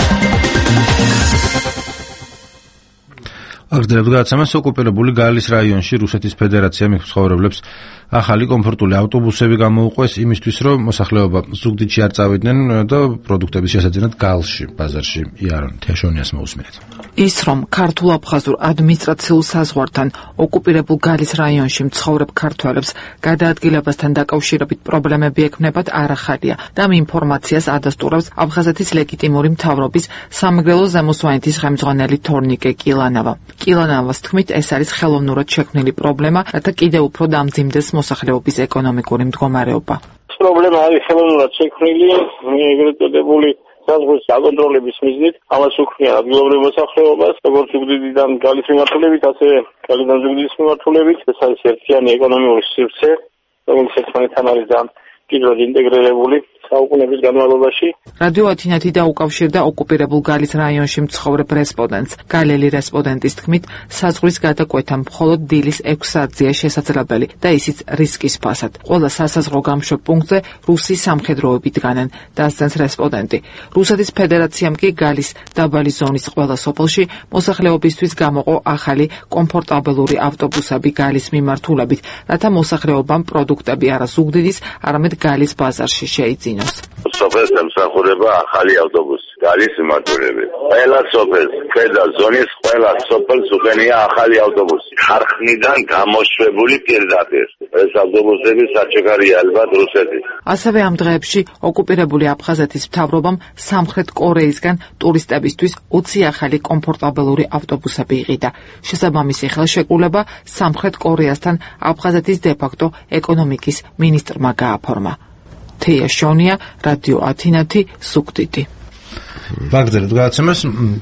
აგრძელებთ გადაცემას. ოკუპირებული გალის რაიონში რუსეთის ფედერაციამ მცხოვრებლებს ახალი კომფორტული ავტობუსები გამოუყვეს იმისთვის, რომ მოსახლეობა ზუგდიდში არ წავიდნენ და პროდუქტების შესაძენად გალში, ბაზარში იარონ. თეშონიას მოусმინეთ. ის რომ ქართულ-აფხაზურ ადმინისტრაციულ საზღვართან ოკუპირებულ გალის რაიონში მცხოვრებ ქართველებს გადაადგილებასთან დაკავშირებით პრობლემები ექმნებათ არ ახალია და ამ ინფორმაციას ადასტურებს აფხაზეთის ლეგიტიმური მთავრობის სამეგრელო ზემოსვანეთის ხელმძღვანელი თორნიკე კილანავა. კილანავას თქმით, ეს არის ხელოვნურად შექმნილი პრობლემა, რათა კიდევ უფრო დამძიმდეს მოსახლეობის ეკონომიკური მდგომარეობა. პრობლემა არის ხელოვნურად შექმნილი, ეგრეთ წოდებული საზღვრის დაკონტროლების მიზნით, ამას უქმნიან ადგილობრივ მოსახლეობას, როგორც ზუგდიდიდან გალის მიმართულებით, ასევე გალიდან ზუგდიდის მიმართულებით. ეს არის ერთიანი ეკონომიკური სივრცე, რომელიც ერთმანეთთან არის ძალიან მჭიდროდ ინტეგრირებული საუკუნეების განმავლობაში. რადიო ათინათი დაუკავშირდა ოკუპირებულ გალის რაიონში მცხოვრებ რესპონდენტს. გალელი რესპონდენტის თქმით, საზღვრის გადაკვეთა მხოლოდ დილის 6 საათზეა შესაძლებელი და ისიც რისკის ფასად. ყველა სასაზღვრო გამშვებ პუნქტზე რუსი სამხედროები დგანენ, დასძენს რესპონდენტი. რუსეთის ფედერაციამ კი გალის დაბალი ზონის ყველა სოფელში მოსახლეობისთვის გამოყო ახალი კომფორტაბელური ავტობუსები გალის მიმართულებით, რათა მოსახლეობამ პროდუქტები არა ზუგდიდის, არამედ გალის ბაზარში შეიძინოს. სოფელს ემსახურება ახალი ავტობუსი გალის მიმართულებით. ყველა სოფელს, ქვედა ზონის ყველა სოფელს უყენია ახალი ავტობუსი. ხარხნიდან გამოშვებული პირდაპირ. ეს ავტობუსები საჩქარია ალბათ რუსეთის. ასევე ამ დღეებში ოკუპირებული აფხაზეთის მთავრობამ სამხრეთ კორეისგან ტურისტებისთვის 20 ახალი კომფორტაბელური ავტობუსები იყიდა. შესაბამისი ხელშეკრულება სამხრეთ კორეასთან აფხაზეთის დე-ფაქტო ეკონომიკის მინისტრმა გააფორმა. თეია შონია, რადიო ათინათი, ზუგდიდი. ვაგრძელებთ გადაცემას.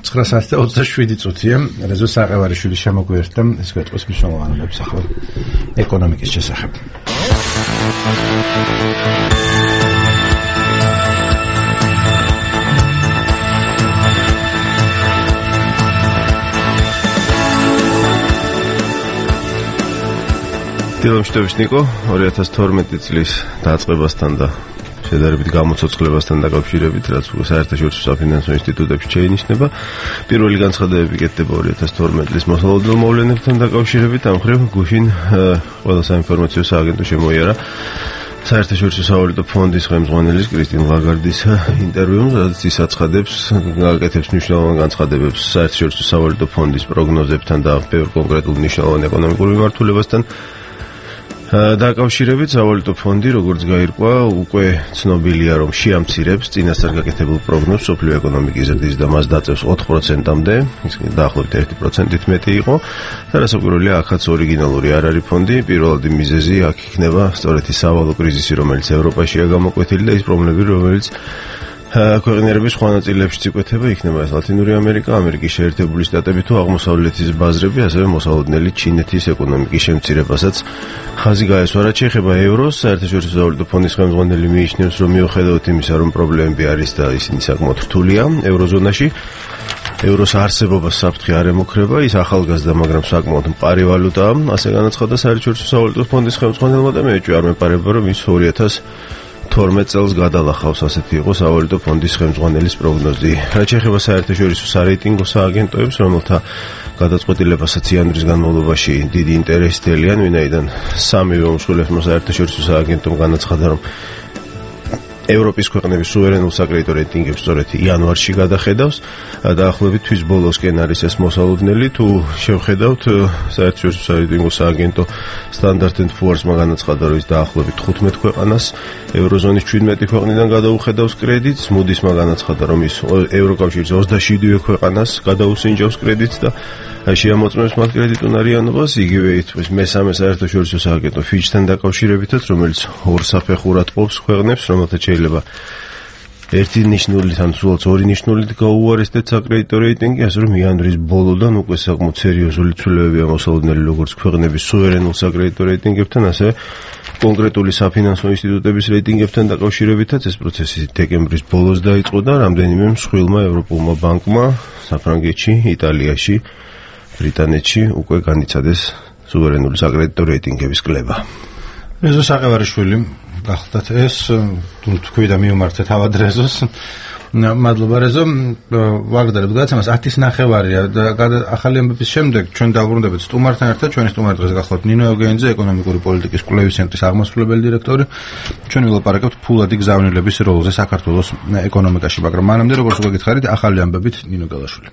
9:27 რეზო საყევარიშვილი შემოგვიერთდა ეს გვეტყვის მნიშვნელოვანობებს ახლა ეკონომიკის შესახებ. დილომშვიდობის ნიკო, 2012 წლის დაწყებასთან და შედარებით გამოცოცხლებასთან დაკავშირებით, რაც საერთაშორისო საფინანსო ინსტიტუტებში შეინიშნება, პირველი განცხადებები კეთდება 2012 წლის მოსალოდნელ მოვლენებთან დაკავშირებით. ამ მხრივ გუშინ ყველა საინფორმაციო სააგენტო შემოიარა საერთაშორისო სავალუტო ფონდის ხელმძღვანელის კრისტინ ლაგარდის ინტერვიუ, სადაც ის აცხადებს, გაკეთებს მნიშვნელოვან განცხადებებს საერთაშორისო სავალუტო ფონდის პროგნოზებთან და ბევრ კონკრეტულ მნიშვნელოვან ეკონომიკურ მიმართულებასთან დაკავშირებით. სავალუტო ფონდი, როგორც გაირკვა, უკვე ცნობილია, რომ შეამცირებს წინასწარ გაკეთებულ პროგნოზს სოფლიო ეკონომიკის ზრდის და მას დაწევს 4%-მდე, ის დაახლოებით 1%-ით მეტი იყო. და რასაკვირველია, აქაც ორიგინალური არ არის ფონდი. პირველადი მიზეზი აქ იქნება სწორედ ის სავალო კრიზისი, რომელიც ევროპაშია გამოკვეთილი და ის პრობლემები, რომელიც ქვეყნიერების სხვა ნაწილებშიც იკვეთება, იქნება ეს ლათინური ამერიკა, ამერიკის შეერთებული შტატები თუ აღმოსავლეთის ბაზრები, ასევე მოსალოდნელი ჩინეთის ეკონომიკის შემცირებასაც ხაზი გაესვა. რაც შეეხება ევროს, საერთაშორისო სავალუტო ფონდის ხელმძღვანელი მიიჩნევს, რომ მიუხედავად იმისა, რომ პრობლემები არის და ისინი საკმაოდ რთულია ევროზონაში, ევროს არსებობას საფრთხე არ ემუქრება, ის ახალგაზრდა, მაგრამ საკმაოდ მყარი ვალუტაა, ასე განაცხადა საერთაშორისო სავალუტო ფონდის ხელმძღვანელმა და მე არ მეპარება, რომ ის 2012 წელს გადალახავს, ასეთი იყო სავალუტო ფონდის ხელმძღვანელის პროგნოზი. რაც შეეხება საერთაშორისო სარეიტინგო სააგენტოებს, რომელთა გადაწყვეტილებასაც იანვრის განმავლობაში დიდი ინტერესი დელიან, ვინაიდან სამივე უმსხვილესმა საერთაშორისო სააგენტომ განაცხადა, რომ ევროპის ქვეყნების სუვერენულ საკრედიტო რეიტინგებს სწორედ იანვარში გადახედავს. დაახლოებით თვის ბოლოსკენ არის ეს მოსალოდნელი. თუ შევხედავთ საერთაშორისო რეიტინგო სააგენტო Standard & Poor's-მა განაცხადა, რომ ის დაახლოებით 15 ქვეყანას ევროზონის 17 ქვეყნიდან გადაუხედავს კრედიტს. Moody's-მა განაცხადა, რომ ის ევროკავშირის 27 ქვეყანას გადაუსინჯავს კრედიტს და შეამოწმებს მათ კრედიტუნარიანობას. იგივე თვლის მესამე საერთაშორისო სააგენტო Fitch-თან დაკავშირებითაც, რომელიც ორ საფეხურად ყოფს ქვეყნებს, რომელთაც შეიძლება ერთი ნიშნულით ან სულაც ორი ნიშნულით გაუარესდეთ საკრედიტო რეიტინგი, ასე რომ იანვრის ბოლოდან უკვე საკმაოდ სერიოზული ცვლილებებია მოსალოდნელი როგორც ქვეყნების სუვერენულ საკრედიტო რეიტინგებთან, ასევე კონკრეტული საფინანსო ინსტიტუტების რეიტინგებთან დაკავშირებითაც ეს პროცესი დეკემბრის ბოლოს დაიწყო და რამდენიმე მსხვილმა ევროპულმა ბანკმა საფრანგეთში, იტალიაში, ბრიტანეთში უკვე განიცადეს სუვერენული საკრედიტო რეიტინგების კლება. რეზო საყევარიშვილი გახლდათ ეს თქვი და მიუმართეთ ავად რეზოს. მადლობა რეზო. ვაგდალებ გადაცემას 10:30-ია და ახალი ამბების შემდეგ ჩვენ დავბრუნდებით სტუმართან ერთად. ჩვენი სტუმარი დღეს გახლავთ ნინო ევგენიძე, ეკონომიკური პოლიტიკის კვლევის ცენტრის აღმასრულებელი დირექტორი. ჩვენ ვილაპარაკებთ ფულადი გზავნილების როლზე საქართველოს ეკონომიკაში, მაგრამ მანამდე როგორც უკვე გითხარით, ახალი ამბებით ნინო გელაშვილი.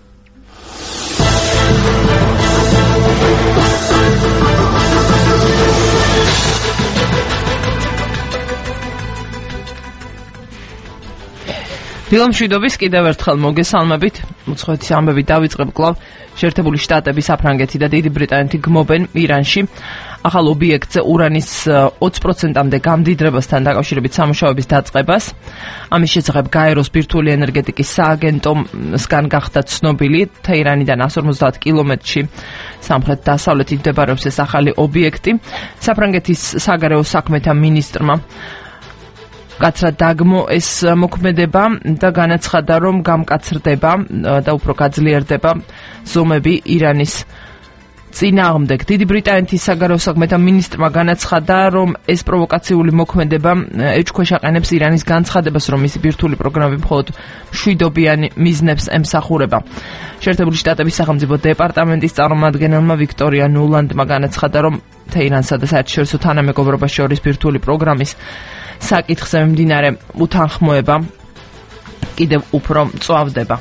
დილამშვიდობის კიდევ ერთხელ მოგესალმებით. უცხოეთის ამბებით დავიწყებ კვლავ. შეერთებული შტატები, საფრანგეთი და დიდი ბრიტანეთი გმობენ ირანში ახალ ობიექტზე ურანის 20%-მდე გამდიდრებასთან დაკავშირებით სამუშაოების დაწყებას. ამის შესახებ გაეროს ბირთვული ენერგეტიკის სააგენტოსგან გახდა ცნობილი. თეირანიდან 150 კილომეტრში სამხრეთ-დასავლეთით მდებარეობს ეს ახალი ობიექტი. საფრანგეთის საგარეო საქმეთა მინისტრმა გაცრა დაგმო ეს მოქმედება და განაცხადა, რომ გამკაცრდება და უფრო გაძლიერდება ზომები ირანის წინააღმდეგ. დიდი ბრიტანეთის საგარეო საქმეთა მინისტრმა განაცხადა, რომ ეს პროვოკაციული მოქმედება ეჭქვეშ აყენებს ირანის განცხადებას, რომ მისი ბირთვული პროგრამები მხოლოდ მშვიდობიან მიზნებს ემსახურება. შეერთებული შტატების სახელმწიფო დეპარტამენტის წარმომადგენელმა ვიქტორია ნულანდმა განაცხადა, რომ თეირანსა და საერთაშორისო თანამეგობრობას შორის ბირთვული პროგრამის საკითხზე მიმდინარე უთანხმოება კიდევ უფრო მწვავდება.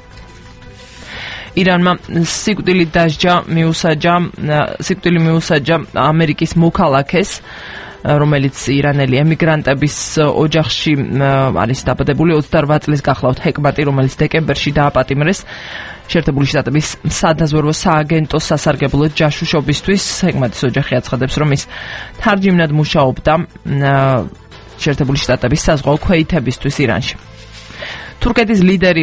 ირანმა სიკვდილით მიუსაჯა ამერიკის მოქალაქეს, რომელიც ირანელი ემიგრანტების ოჯახში არის დაბადებული 28 წლის გახლავთ ჰეკმატი, რომელიც დეკემბერში დააპატიმრეს შეერთებული შტატების სადაზვერვო სააგენტოს სასარგებლო ჯაშუშობისთვის. ჰეკმატის ოჯახი აცხადებს, რომ ის თარჯიმნად მუშაობდა შეერთებული შტატების საზღვაო ქვეითებისთვის ირანში. თურქეთის ლიდერი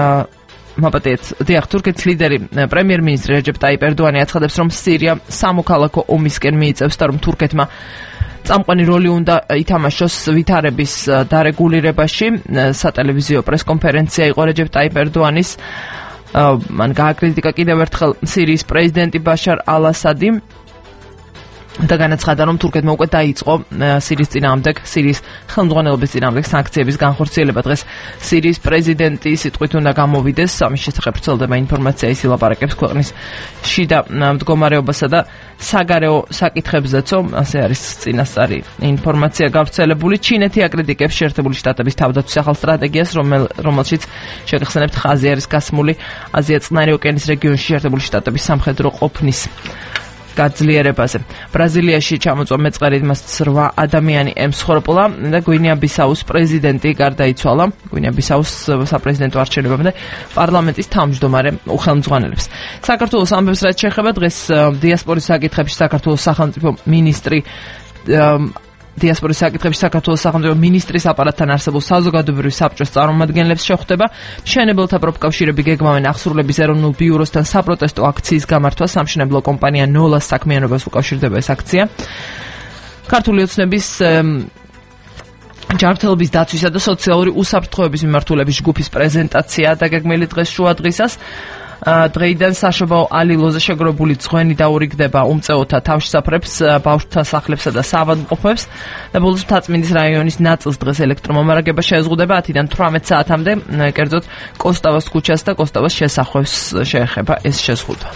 თურქეთის ლიდერი პრემიერ-მინისტრი რეჯეპ ტაიპ ერდოანი აცხადებს, რომ სირია სამოქალაქო ომისკენ მიიწევს და რომ თურქეთმა წამყვანი როლი უნდა ითამაშოს ვითარების დარეგულირებაში. სატელევიზიო პრესკონფერენცია იყო რეჯეპ ტაიპ ერდოანის. მან გააკრიტიკა კიდევ ერთხელ სირიის პრეზიდენტი ბაშარ ალ-ასადი და განაცხადა, რომ თურქეთმა უკვე დაიწყო სირიის წინააღმდეგ, სირიის ხელმძღვანელობის წინააღმდეგ სანქციების განხორციელება. დღეს სირიის პრეზიდენტი სიტყვით უნდა გამოვიდეს. ამის შესახებ ვრცელდება ინფორმაცია, ის ილაპარაკებს ქვეყნის შიდა მდგომარეობასა და საგარეო საკითხებზეც, ასე არის წინასწარი ინფორმაცია გავრცელებული. ჩინეთი აკრიტიკებს შეერთებული შტატების თავდაცვის ახალ სტრატეგიას, რომელშიც შეგახსენებთ ხაზი არის გასმული აზია-წყნარი ოკეანის რეგიონში შეერთებული შტატების სამხედრო ყოფნის გაძლიერებაზე. ბრაზილიაში ჩამოწვა მეწყერით მას 8 ადამიანი ემსხვერპლა და გვინეა-ბისაუს პრეზიდენტი გარდაიცვალა. გვინეა-ბისაუს საპრეზიდენტო არჩევნებამდე პარლამენტის თავმჯდომარე უხელმძღვანელებს. საქართველოს ამბებს რაც შეეხება დღეს დიასპორის საკითხებში საქართველოს სახელმწიფო მინისტრი დიასპორის საკითხებში საქართველოს სახელმწიფო მინისტრის აპარატთან არსებულ საზოგადოებრივი საბჭოს წარმომადგენლებს შეხვდება. მშენებელთა პროფკავშირები გეგმავენ აღსრულების ეროვნულ ბიუროსთან საპროტესტო აქციის გამართვას. სამშენებლო კომპანია ნოლას საქმიანობას უკავშირდება ეს აქცია. ქართული ოცნების ჯანმრთელობის დაცვისა და სოციალური უსაფრთხოების მიმართულების ჯგუფის პრეზენტაცია დაგეგმილი დღეს შუა დღისას. დღეიდან საშობაო ალილოზე შეგროვებული ძღვენი დაურიგდება უმწეოთა თავშესაფრებს, ბავშვთა სახლებსა და საავადმყოფოებს და ბოლოს მთაწმინდის რაიონის ნაწილს დღეს ელექტრომომარაგება შეზღუდება 10-დან 18 საათამდე, კერძოდ კოსტავას ქუჩას და კოსტავას შესახვევს შეეხება ეს შეზღუდვა.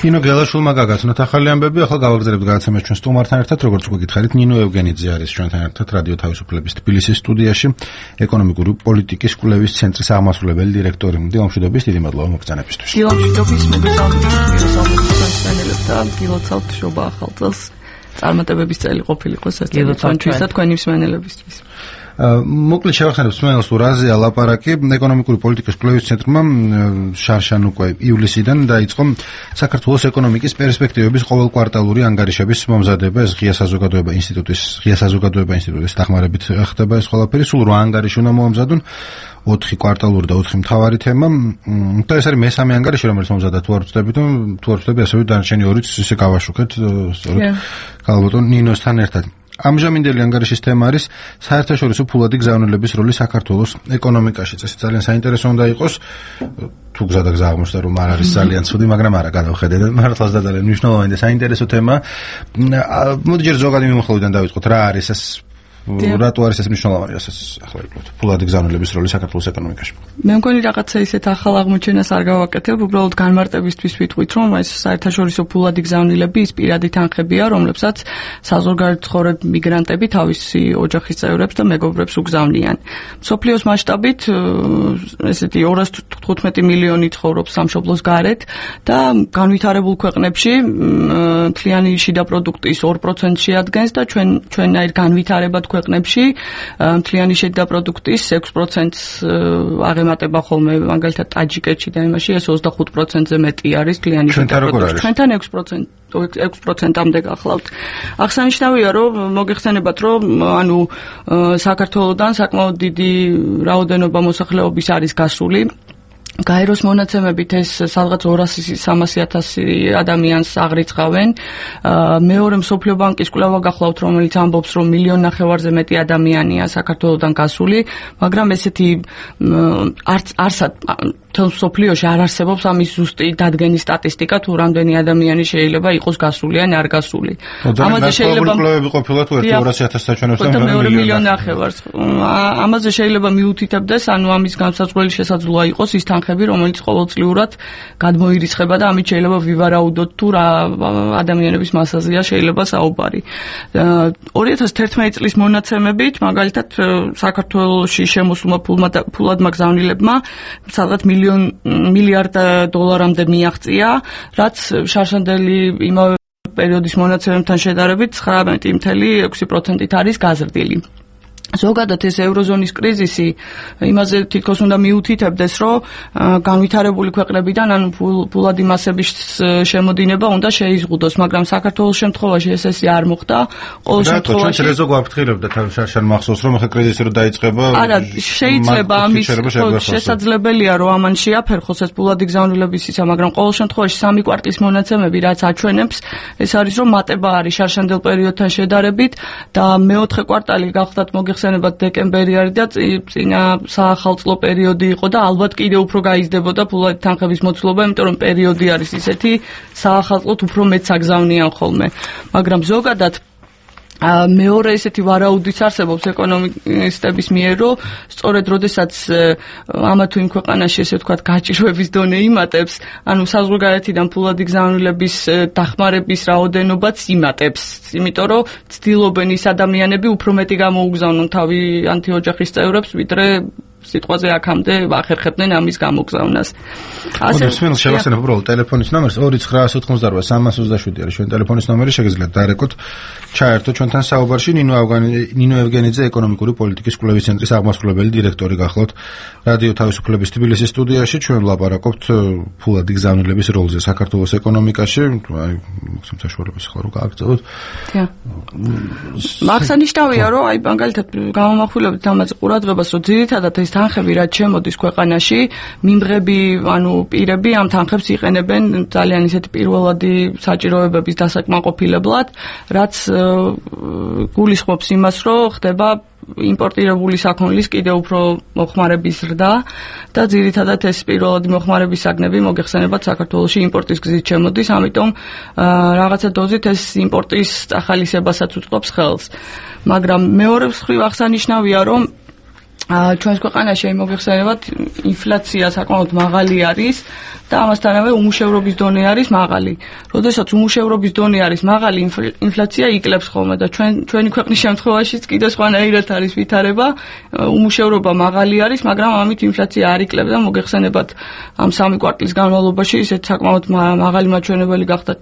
ნინო გელაშვილმა გაგაცნოთ ახალი ამბები, ახლა გავაგზავნებთ გადაცემას ჩვენ სტუმართან ერთად, როგორც უკვე გითხარით, ნინო ევგენიძე არის ჩვენთან ერთად რადიო თავისუფლების თბილისის სტუდიაში, ეკონომიკური პოლიტიკის კვლევის ცენტრის აღმასრულებელი დირექტორი. დილამშვიდობის, დიდი მადლობა მოგზაურობისთვის. დილამშვიდობის, მოგესალმებით და გილოცავთ შობა ახალ წელს. წარმატებების წელი ყოფილიყო საერთოდ თქვენი მსმენელებისთვის. მოკლედ შევახსენებთ მსმენელს თუ რაზეა ლაპარაკი. ეკონომიკური პოლიტიკის კვლევის ცენტრმა შარშან უკვე ივლისიდან დაიწყო საქართველოს ეკონომიკის პერსპექტივების ყოველკვარტალური ანგარიშების მომზადება. ეს ღია საზოგადოება ინსტიტუტის დახმარებით ხდება ეს ყველაფერი. სულ 8 ანგარიში უნდა მოამზადონ, 4 კვარტალური და 4 მთავარი თემა. და ეს არის მესამე ანგარიში, რომელიც მომზადდა. თუ არ ვწდები, ასევე დანარჩენი 2-ც ისე გავაშუქეთ სწორედ გალბატონ ნინოსთან ერთად. ამჟამინდელი ანგარიშის თემა არის საერთაშორისო ფულადი გზავნილების როლი საქართველოს ეკონომიკაში. წესი ძალიან საინტერესო უნდა იყოს. თუ გზადაგზა აღმოჩნდა რომ არ არის ძალიან ცუდი, მაგრამ არა გადავხედეთ. მართლაც და ძალიან მნიშვნელოვანი და საინტერესო თემა. მოდი ჯერ ზოგადი მიმოხილვიდან დავიწყოთ. რა არის ეს? რატო არის ეს მნიშვნელოვანი, რასაც ახლა ვიკლოთ? ფულადი გზავნილების როლი საქართველოს ეკონომიკაში. მე მგონი რაღაცა ისეთ ახალ აღმოჩენას არ გავაკეთებ, უბრალოდ განმარტებისთვის ვიტყვით, რომ ეს საერთაშორისო ფულადი გზავნილები ის პირადი თანხებია, რომლებსაც საზღვარგარეთ ცხოვრებ მიგრანტები თავისი ოჯახის წევრებს და მეგობრებს უგზავნიან. მსოფლიოს მასშტაბით ესეთი 215 მილიონი ცხოვრობს სამშობლოს გარეთ და განვითარებულ ქვეყნებში მთლიანი შიდა პროდუქტის 2% შეადგენს და ჩვენაირ განვითარებად ქვეყნებში მთლიანი შიდა პროდუქტის 6%-ს აღემატება ხოლმე, მაგალითად ტაჯიკეთში და იმაში ეს 25%-ზე მეტი არის მთლიანი შიდა პროდუქტი. ჩვენთან 6%-ამდე გახლავთ. აღსანიშნავია, რომ მოგეხსენებათ, რომ საქართველოსთან საკმაოდ დიდი რაოდენობა მოსახლეობის არის გასული. გაეროს მონაცემებით ეს სადღაც 200-300,000 ადამიანს აღრიცხავენ. მეორე მსოფლიო ბანკის კვლევა გახლავთ, რომელიც ამბობს, რომ 1,5 მილიონზე მეტი ადამიანია საქართველოსთან გასული, მაგრამ ესეთი არსად თელ მსოფლიოში არ არსებობს ამის ზუსტი დადგენის სტატისტიკა, თუ რამდენი ადამიანი შეიძლება იყოს გასული ან არ გასული. ამაზე შეიძლება კვლევები ყოფილა თუ 200,000 საჩვენებს და 2 მილიონი ახევარს. ამაზე შეიძლება მიუთითებდეს, ანუ ამის განსაზღვრელი შესაძლოა იყოს ის თანხები, რომელიც ყოველწლიურად გადმოირიცხება და ამით შეიძლება ვივარაუდოთ თუ რა ადამიანების მასაზეა შეიძლება საუბარი. 2011 წლის მონაცემებით, მაგალითად, საქართველოში შემოსულმა ფულადმა გზავნილებმა სადღაც მილიარდ დოლარამდე მიაღწია, რაც შარშანდელი იმავე პერიოდის მონაცემებთან შედარებით 19.6%-ით არის გაზრდილი. ზოგადად ეს ევროზონის კრიზისი იმაზე თითქოს უნდა მიუთითებდეს, რომ განვითარებული ქვეყნებიდან ანუ ფულადი მასების შემოდინება უნდა შეიზღუდოს, მაგრამ საქართველოს შემთხვევაში ესე არ მოხდა. ყოველ შემთხვევაში ჩვენ რეზო გვაფრთხილებდა შარშან მახსოვს, რომ ახლა კრიზისი რო დაიწყება. არა, შეიძლება ამის შესაძლებელია, რომ ამან შეაფერხოს ეს ფულადი გზავნილების ისა, მაგრამ ყოველ შემთხვევაში 3 კვარტლის მონაცემები რაც აჩვენებს, ეს არის რომ მატება არის შარშანდელ პერიოდთან შედარებით და მეოთხე კვარტალი გახლავთ მოგეხსენებათ დეკემბერი არის და წინა საახალწლო პერიოდი იყო და ალბათ კიდევ უფრო გაიზრდებოდა ფულადი თანხების მოცულობა, იმიტომ რომ პერიოდი არის ისეთი საახალწლოდ უფრო მეც აგზავნიან ხოლმე. მაგრამ ზოგადად მეორე ესეთი ვარაუდიც არსებობს ეკონომისტების მიერ, რომ სწორედ როდესაც ამა თუ იმ ქვეყანაში ესე ვთქვათ გაჭირვების დონე იმატებს, ანუ საზღვარგარეთიდან ფულადი გზავნილების დახმარების რაოდენობაც იმატებს, იმიტომ რომ ცდილობენ ის ადამიანები უფრო მეტი გამოუგზავნონ თავიანთი ოჯახის წევრებს, ვიდრე სიტყვაზე აქამდე ახერხებდნენ ამის გამოგზავნას. ასე მსმენელს შევახსენებ უბრალოდ ტელეფონის ნომერს 2988 არის ჩვენ ტელეფონის ნომერი, შეგიძლიათ დარეკოთ, ჩაერთო ჩვენთან საუბარში. ნინო ევგენიძე, ეკონომიკური პოლიტიკის კვლევის ცენტრის აღმასრულებელი დირექტორი გახლავთ რადიო თავისუფლების თბილისის სტუდიაში. ჩვენ ვლაპარაკობთ ფულადი გზავნილების როლზე საქართველოს ეკონომიკაში. აი, საშუალებას ახლა რო გააგრძელოთ. აღსანიშნავია, რომ აი მაგალითად გამომახვილებით ამაზე ყურადღებას, რომ ძირითადად ეს თანხები რაც შემოდის ქვეყანაში, მიმღები, ანუ პირები ამ თანხებს იყენებენ ძალიან ისეთი პირველადი საჭიროებების დასაკმაყოფილებლად, რაც გულისხმობს იმას, რომ ხდება იმპორტირებული საქონლის კიდევ უფრო მოხმარების ზრდა და ძირითადად ეს პირველადი მოხმარების საგნები მოგეხსენებათ საქართველოში იმპორტის გზით შემოდის, ამიტომ რაღაცა დოზით ეს იმპორტის ახალისებასაც უწყობს ხელს. მაგრამ მეორე მხრივ აღსანიშნავია, რომ ჩვენს ქვეყანაში მოიხსენებათ ინფლაცია საკმაოდ მაღალი არის და ამასთანავე უმუშევრობის დონე არის მაღალი. როდესაც უმუშევრობის დონე არის მაღალი, ინფლაცია იკლებს ხოლმე და ჩვენი ქვეყნის შემთხვევაშიც კიდე სხვანაირად არის ვითარება, უმუშევრობა მაღალი არის, მაგრამ ამით ინფლაცია არ იკლებს და მოიხსენებათ ამ 3 კვარტლის განმავლობაში ისეთ საკმაოდ მაღალი მაჩვენებელი გახდა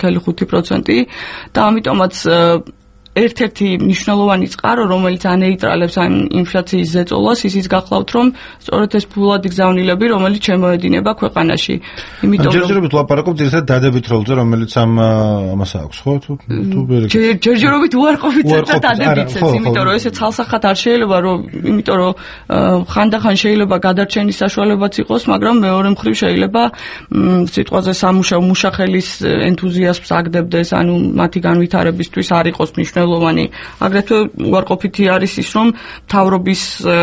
13.5% და ამიტომაც ერთ-ერთი მნიშვნელოვანი წყარო, რომელიც ანეიტრალებს ამ ინფლაციის ზეწოლას, ისიც გახლავთ, რომ სწორედ ეს ფულადი გზავნილები, რომელიც შემოედინება ქვეყანაში. იმიტომ ჯერჯერობით ვლაპარაკობთ ერთად დადებით როლზე, რომელიც ამას აქვს, ხო? თუ ჯერჯერობით უარყოფითად და დადებითად, იმიტომ რომ ესე ცალსახად არ შეიძლება, იმიტომ რომ ხანდახან შეიძლება გადარჩენის საშუალებაც იყოს, მაგრამ მეორე მხრივ შეიძლება სიტყვაზე სამუშახელის ენთუზიაზმს აგდებდეს, ანუ მათი განვითარებისთვის არ იყოს მნიშვნელოვანი. აგრეთვე უარყოფითი არის ის, რომ მთავრობის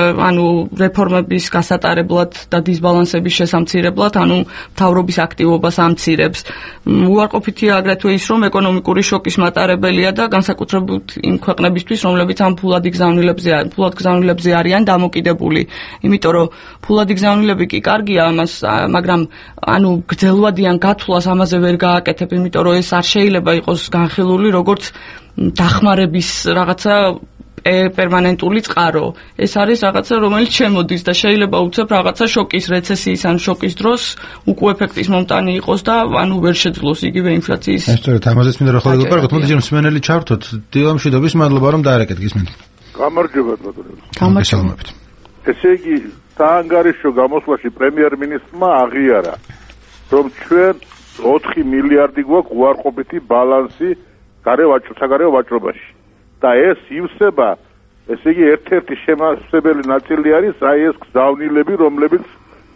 რეფორმების გასატარებლად და დისბალანსების შესამცირებლად, მთავრობის აქტივობას ამცირებს. უარყოფითია აგრეთვე ის, რომ ეკონომიკური შოკის მატარებელია და განსაკუთრებით იმ ქვეყნებისთვის, რომლებიც ამ ფულადი გზავნილებზე არიან დამოკიდებული. იმიტომ რომ ფულადი გზავნილები კი კარგია ამას, მაგრამ გრძელვადიან გათვლას ამაზე ვერ გააკეთებ, იმიტომ რომ ეს არ შეიძლება იყოს განხილული როგორც დახმარების რაღაცა პერმანენტული წყარო. ეს არის რაღაცა, რომელიც შემოდის და შეიძლება უცებ რაღაცა შოკის, რეცესიის ან შოკის დროს უკუ ეფექტის მომტანი იყოს და ვერ შეძლოს იგივე ინფლაციის. სწორედ ამაზეც მინდა ხოლმე ვაპარაკოთ. მოდი ჯერ მსმენელი ჩავრთოთ. დილა მშვიდობის, მადლობა რომ დაარეკეთ გისმენთ. გამარჯობა ბატონო. გამარჯობა. ესე იგი, საანგარიშო გამოსვლაში პრემიერ-მინისტრმა აღიარა, რომ ჩვენ 4 მილიარდი გვაქვს უარყოფითი ბალანსი საგარეო ვაჭრობაში და ეს ივსება, ესე იგი ერთ-ერთი შემავსებელი ნაწილი არის ეს გზავნილები, რომლებიც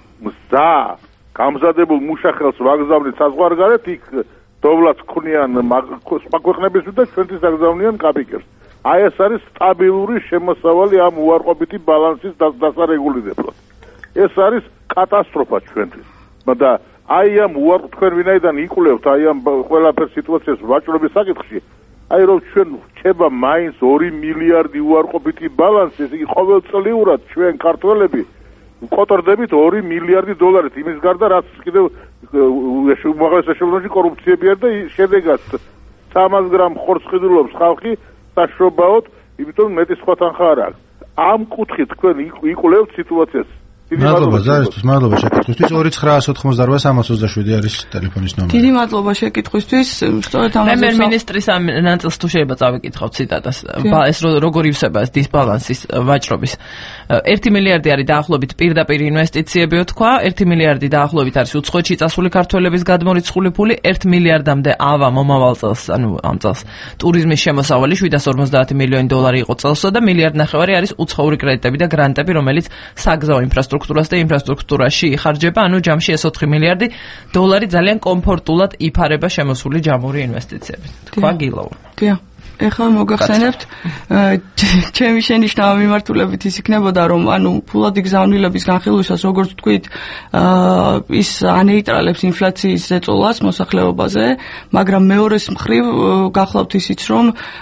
გამზადებულ მუშახელს ვაგზავნით საზღვარგარეთ, იქ დოვლაც ქმნიან სხვა ქვეყნებისთვის და ჩვენთვის აგზავნიან კაპიკერს. ეს არის სტაბილური შემოსავალი ამ უარყოფითი ბალანსის დასარეგულირებლად. ეს არის კატასტროფა ჩვენთვის. და ამ თქვენ ვინაიდან იკვლევთ ამ ყველაფერ სიტუაციას ვაჭრობის საკითხში, რომ ჩვენ რჩება მაინც 2 მილიარდი უარყოფითი ბალანსი, ესე იგი ყოველწლიურად ჩვენ ქართველები ვკოტრდებით 2 მილიარდი დოლარით, იმის გარდა რაც კიდევ უმაღლეს ეშელონში კორუფციები არის და შედეგად 300 გრამ ხორცს ყიდულობს ხალხი საშობაოდ, იმიტომ მეტი სხვა თანხა არ აქვს. ამ კუთხით თქვენ იკვლევთ სიტუაციას. მადლობა ზარისთვის, მადლობა შეკითხვისთვის. 2-988-327 არის ტელეფონის ნომერი. დიდი მადლობა შეკითხვისთვის. სწორედ ამაზე პრემიერ-მინისტრის ამ ნაწილს თუ შეიძლება წავიკითხავთ ციტატას. ეს როგორ ივსება ეს დისბალანსის ვაჭრობის. 1 მილიარდი არის დაახლოებით პირდაპირ ინვესტიციები, თქვა, 1 მილიარდი დაახლოებით არის უცხოეთში წასული ქართველების გადმორიცხული ფული, 1 მილიარდამდე ავა მომავალ წელს, ამ წელს ტურიზმის შემოსავალი 750 მილიონი დოლარი იყო წელსო და 1.5 მილიარდი არის უცხოური კრედიტები და გრანტები, რომელიც საგზაო ინფრასტრუქტურას და ინფრასტრუქტურაში იხარჯება, ჯამში ეს 4 მილიარდი დოლარი ძალიან კომფორტულად იფარება შემოსული ჯამური ინვესტიციებით. თქვა გილაურმა. დიახ. ეხლა მოგახსენებთ, ჩემი შენიშვნა მიმართულებით ის იქნებოდა, რომ ფულადი გზავნილების განხილვისას, როგორც თქვით, ის ანეიტრალებს ინფლაციის ზეწოლას მოსახლეობაზე, მაგრამ მეორეს მხრივ გახლავთ ისიც, რომ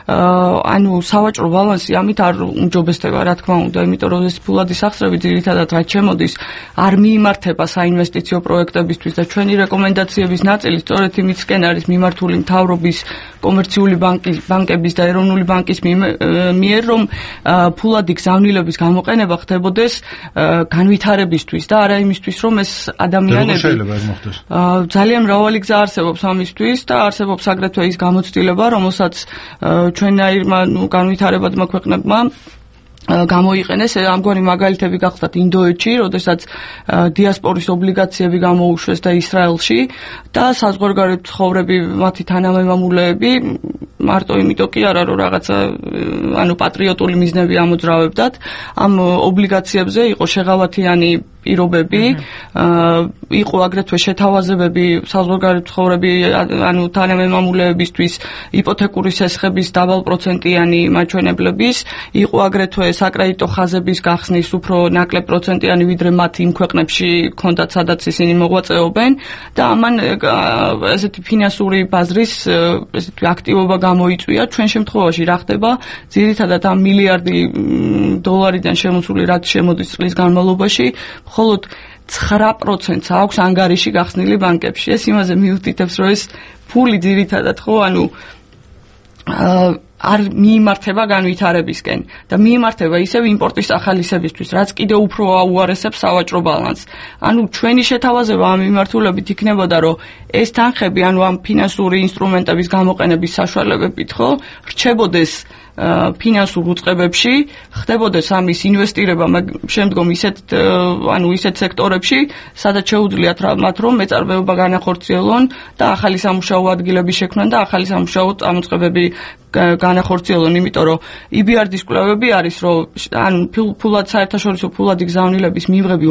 სავაჭრო ბალანსი ამით არ უმჯობესდება, რა თქმა უნდა, იმიტომ რომ ეს ფულადი სახსრები ძირითადად რაც შემოდის, არ მიიმართება საინვესტიციო პროექტებისთვის და ჩვენი რეკომენდაციების ნაწილი სწორედ იმისკენ არის მიმართული მთავრობის, კომერციული ბანკების და ეროვნული ბანკის მიერ, რომ ფულადი გზავნილების გამოყენება ხდებოდეს განვითარებისთვის და არა იმისთვის, რომ ეს ადამიანები ძალიან მრავალი გზა არსებობს ამისთვის და არსებობს აგრეთვე ის გამოცდილება, რომელსაც ჩვენაირმა განვითარებადმა ქვეყნებმა გამოიყენეს. ამგვარი მაგალითები გახლავთ ინდოეთში, როდესაც დიასპორის ობლიგაციები გამოუშვეს და ისრაელში და საზღვარგარეთ მცხოვრები მათი თანამემამულეები მარტო იმიტომ კი არა, რომ რაღაცა პატრიოტული მიზნები ამოძრავებდათ, ამ ობლიგაციებზე იყო შეღავათიანი პირობები, იყო აგრეთვე შეთავაზებები საზღვარგარეთ მცხოვრები თანამემამულეებისთვის იპოთეკური სესხების დაბალპროცენტიანი მაჩვენებლების, იყო აგრეთვე საკრედიტო ხაზების გახსნის უფრო ნაკლებ პროცენტიანი, ვიდრე მათ იმ ქვეყნებში ჰქონდათ, სადაც ისინი მოღვაწეობენ და ამან ესეთი ფინანსური ბაზრის ესეთი აქტივობა გამოიწვია, ჩვენ შემთხვევაში რა ხდება? ძირითადად ამ მილიარდი დოლარიდან შემოსული რაც შემოდის წლის განმავლობაში, მხოლოდ 9%-ს აქვს ანგარიში გახსნილი ბანკებში. ეს იმაზე მიუთითებს, რომ ეს ფული ძირითადად ხო, არ მიიმართება განვითარებისკენ და მიიმართება ისევ იმპორტის ახალისებისთვის, რაც კიდევ უფრო აუარესებს სავაჭრო ბალანსს. ჩვენი შეთავაზება ამ მიმართულებით იქნებოდა, რომ ეს თანხები, ამ ფინანსური ინსტრუმენტების გამოყენების საშუალებებით, ხო, რჩებოდეს ფინანსურ უწყებებში, ხდებოდეს ამის ინვესტირება შემდგომ ისეთ სექტორებში, სადაც შეუძლიათ მათ რომ მეწარმეობა განახორციელონ და ახალი სამუშაო ადგილები შექმნან და ახალი სამუშაო წამოწყებები განახორციელონ, იმიტომ რომ EBRD-ის კვლევები არის, რომ საერთაშორისო ფულადი გზავნილების მიღები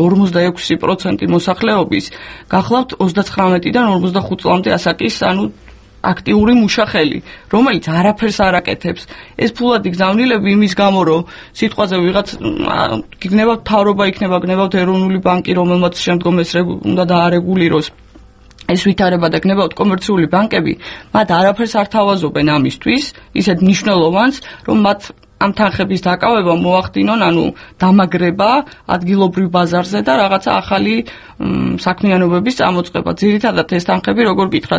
46% მოსახლეობის გახლავთ 39-დან 45 წლამდე ასაკის, აქტიური მუშახელი, რომელიც არაფერს არ აკეთებს. ეს ფულადი გზავნილები იმის გამო, რომ სიტყვაზე ვიღაც გიგნებავთ მთავრობა, გნებავთ ეროვნული ბანკი, რომელმაც შემდგომ ეს უნდა დაარეგულიროს. ეს ვითარება და გნებავთ კომერციული ბანკები, მათ არაფერს არ თავაზობენ ამისთვის, ისეთ მნიშვნელოვანს, რომ მათ ამ თანხების დაკავება მოახდინონ, დამაგრება ადგილობრივ ბაზარზე და რაღაცა ახალი საქმიანობების წამოწყება. ძირითადად ეს თანხები, როგორ გითხრათ,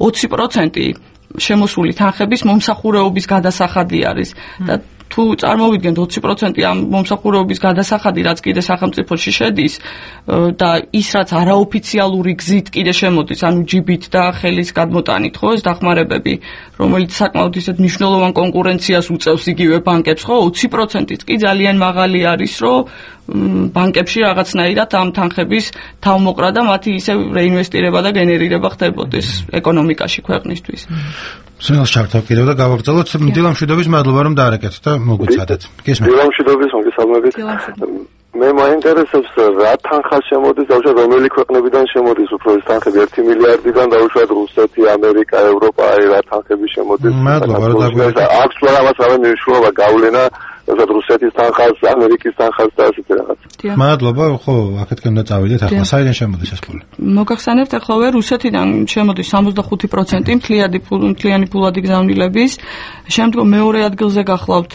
20% შემოსული თანხების მომსახურეობის გადასახადი არის და თუ წარმოვიდგენთ 20% ამ მომსახურეობის გადასახადი, რაც კიდე სახელმწიფოში შედის და ის რაც არაოფიციალური გზით კიდე შემოდის, ჯიბით და ხელის გადმოტანით, ხო, ეს დახმარებები, რომელიც საკმაოდ ისეთ მნიშვნელოვან კონკურენციას უწევს იგივე ბანკებს, ხო, 20%-იც კი ძალიან მაღალი არის, რომ ბანკებში რაღაცნაირად ამ თანხების თავმოყრა და მათი ისევ რეინვესტირება და გენერირება ხდებოდეს ეკონომიკაში ქვეყნისთვის. სინელს ჩართავ კიდევ და გავაგრძელოთ. დილამშვიდობის, მადლობა რომ დაარეკეთ და მოგვიცადეთ. დილამშვიდობის, მოგესალმებით. მე მაინტერესებს რა თანხა შემოდის, დაუშვათ რომელი ქვეყნებიდან შემოდის უფრო ეს თანხები 1 მილიარდიდან, დაუშვათ რუსეთი, ამერიკა, ევროპა, რა თანხები შემოდის. მადლობა რომ დაგვიერთეთ. აქვს რაღაც მნიშვნელობა გავლენა რუსეთის თანხას, ამერიკის თანხას და ასეთი რაღაც. მადლობა, ხო, აქეთკენ უნდა წავიდეთ, ახლა საიდან შემოდის ეს ფული? მოგახსენებთ, ახლა რუსეთიდან შემოდის 65% მთლიანი ფულადი გზავნილების, შემდგომ მეორე ადგილზე გახლავთ